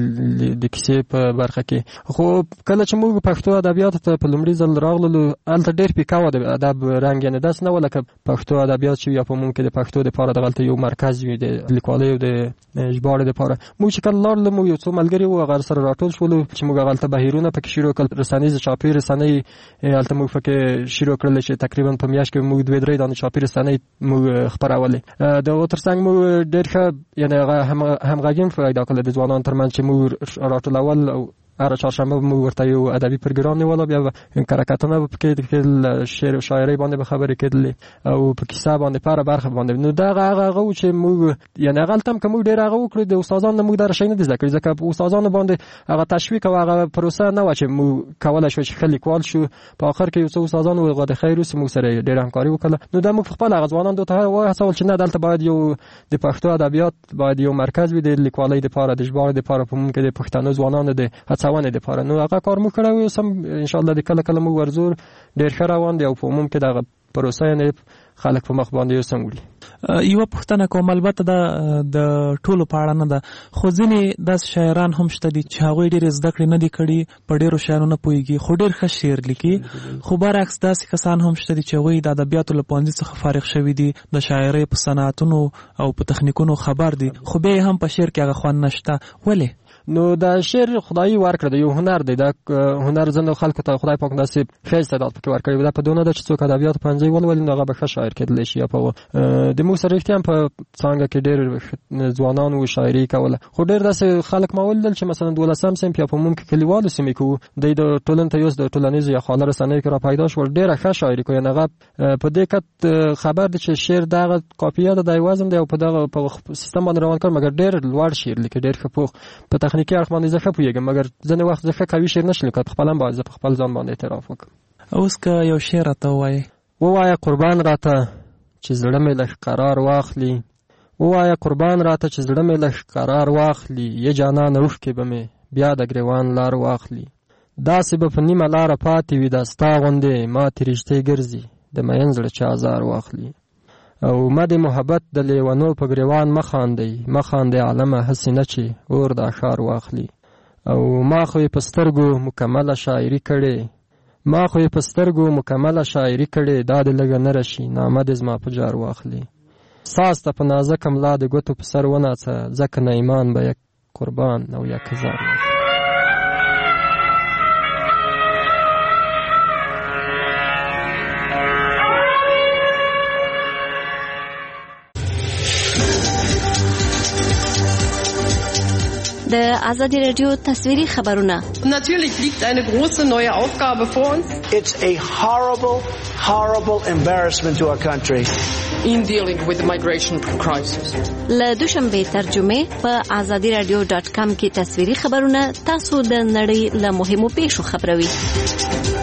د کیسې په برخه کې. خو کله چې موږ پښتو ادبیاتو ته په لومړي ځل راغللو هلته ډېر پیکه وه د ادب رنګ، یعنې داسې نه وه لکه پښتو ادبیات چې یا په عموم کې د پښتو دپاره دغلته یو مرکز وي د لیکوالۍ او د ژباړې دپاره. موږ چې کله لاړلو موږ یو څو ملګري وو هغه سره راټول شولو چې موږ هغلته بهیرونه پکې شروع کړل، رسنیز چاپي رسنۍ هلته موږ پکې شروع کړل چې تقریبا په میاشت کې موږ 2-3 دانې چاپي رسنۍ موږ خپرولې. دغه ترڅنګ موږ ډېر ښه یعنې هغه همغږي هم پیدا کړله د ځوانانو ترمنځ چې موږ راټولول او هر چهارشنبه موږ ورته یو ادبي پروګرام نیولی، بیا کرکټونه به پکې کېدل، شعر او شاعرۍ باندې به خبرې کېدلې او په کیسه باندې په هره برخه باندې. نو دغه هغه و چې موږ یعنې هغلته هم که موږ ډېر هغه وکړو د استادانو نه موږ دغه شی نه دي زده کړي، ځکه په استادانو باندې هغه تشویق او هغه پروسه نه وه چې موږ کولی شو چې ښه لیکوال شو. په آخر کې یو څه استادانو هغه د خیر اوسي موږ سره ډېره همکاري وکړله. نو دا موږ خپل هغه ځوانانو ته وهڅول چې نه دلته باید یو د پښتو ادبیات باید یو مرکز وي د لیکوالۍ دپاره د ژباړې دپاره، په عموم کې د پښتنو ځوانانو د هڅونې دپاره. نو هغه کار موږ کړی و، سم انشاءالله د کله کله موږ ورزور ډېر ښه روان دی او په عموم کې دغه پروسه یعنې خلک په مخ باندې یو سم وړي. یوه پوښتنه کوم، البته دا د ټولو په اړه نه ده، خو ځینې داسې شاعران هم شته دي چې هغوی ډېرې زده کړې نه دي کړي، په ډېرو شعرونو نه پوهېږي خو ډېر ښه شعر لیکي. خو برعکس داسې کسان هم شته دي چې هغوی د ادبیاتو له پوهنځي څخه فارغ شوي دي، د شاعرۍ په صنعتونو او په تخنیکونو خبر دي، خو بیا یې هم په شعر کې هغه خوند نشته. ولې؟ نو دا شعر خدای ورکړه، د یو هنر دی، دا هنر ځینو خلکو ته خدای پاک داسې ښه استعداد پکې ورکړی، دا په دونه ده چې څوک ادبیاتو پوهنځی ولولي نو هغه به ښه شاعر کېدلی شي. په د موږ سره رښتیا هم په څانګه کې ډېر ځوانان وو شاعري کوله، خو ډېر داسې خلک ما ولیدل چې مثلا 12م صنف یا په عموم کې کلیوالو سیمې کې وو، دوی د ټولنې ته یوس د ټولنیزو یا خواله رسنیو کې را پیدا شول، ډېره ښه شاعري کوي. هغه په دې کت خبر دی چې شعر دغه کاپیه ده، د وزن دی او په دغه په سیستم باندې روان کړ، مګر ډېر لوړ شعر لیکي، ډېر ښه پوخ په تخنیکي اړخ باندې زه ښه پوهېږم، مګر ځینې وخت زه ښه قوي شعر نه شم لیکلی، په خپل هم باید زه په خپل ځان باندې اعتراف وکړم. اوس که یو شعر راته ووایې. ووایه قربان راته چې زړه مې لږ قرار واخلي، ووایه قربان راته چې زړه مې لږ قرار واخلي، یه جانان اوښکې به مې بیا د ګریوان لار واخلي. داسې به په نیمه لاره پاتې وي دا ستا غوندې ماتې رشتې ګرځي د مین زړه چې ازار واخلي. او ما د محبت د لیونو په ګریوان مخاندې عالمه هسې نه چې اور د اشار واخلي. او ما خو یې په سترګو مکمله شاعري کړې دا د لږه نه رشي نامه د زما په جار واخلي. ساز ته په نازکه ملا د ګوتو په سر وناڅه ځکه نه ایمان به یک قربان او یک هزار. د آزادی رادیو تصویری خبرونه. Natürlich liegt eine große neue Aufgabe vor uns. It's a horrible embarrassment to our country. In dealing with the migration crisis. له دوشنبه ترجمه په azadiradio.com کې تصویری خبرونه تاسو د نړۍ له مهمو پیښو خبروي.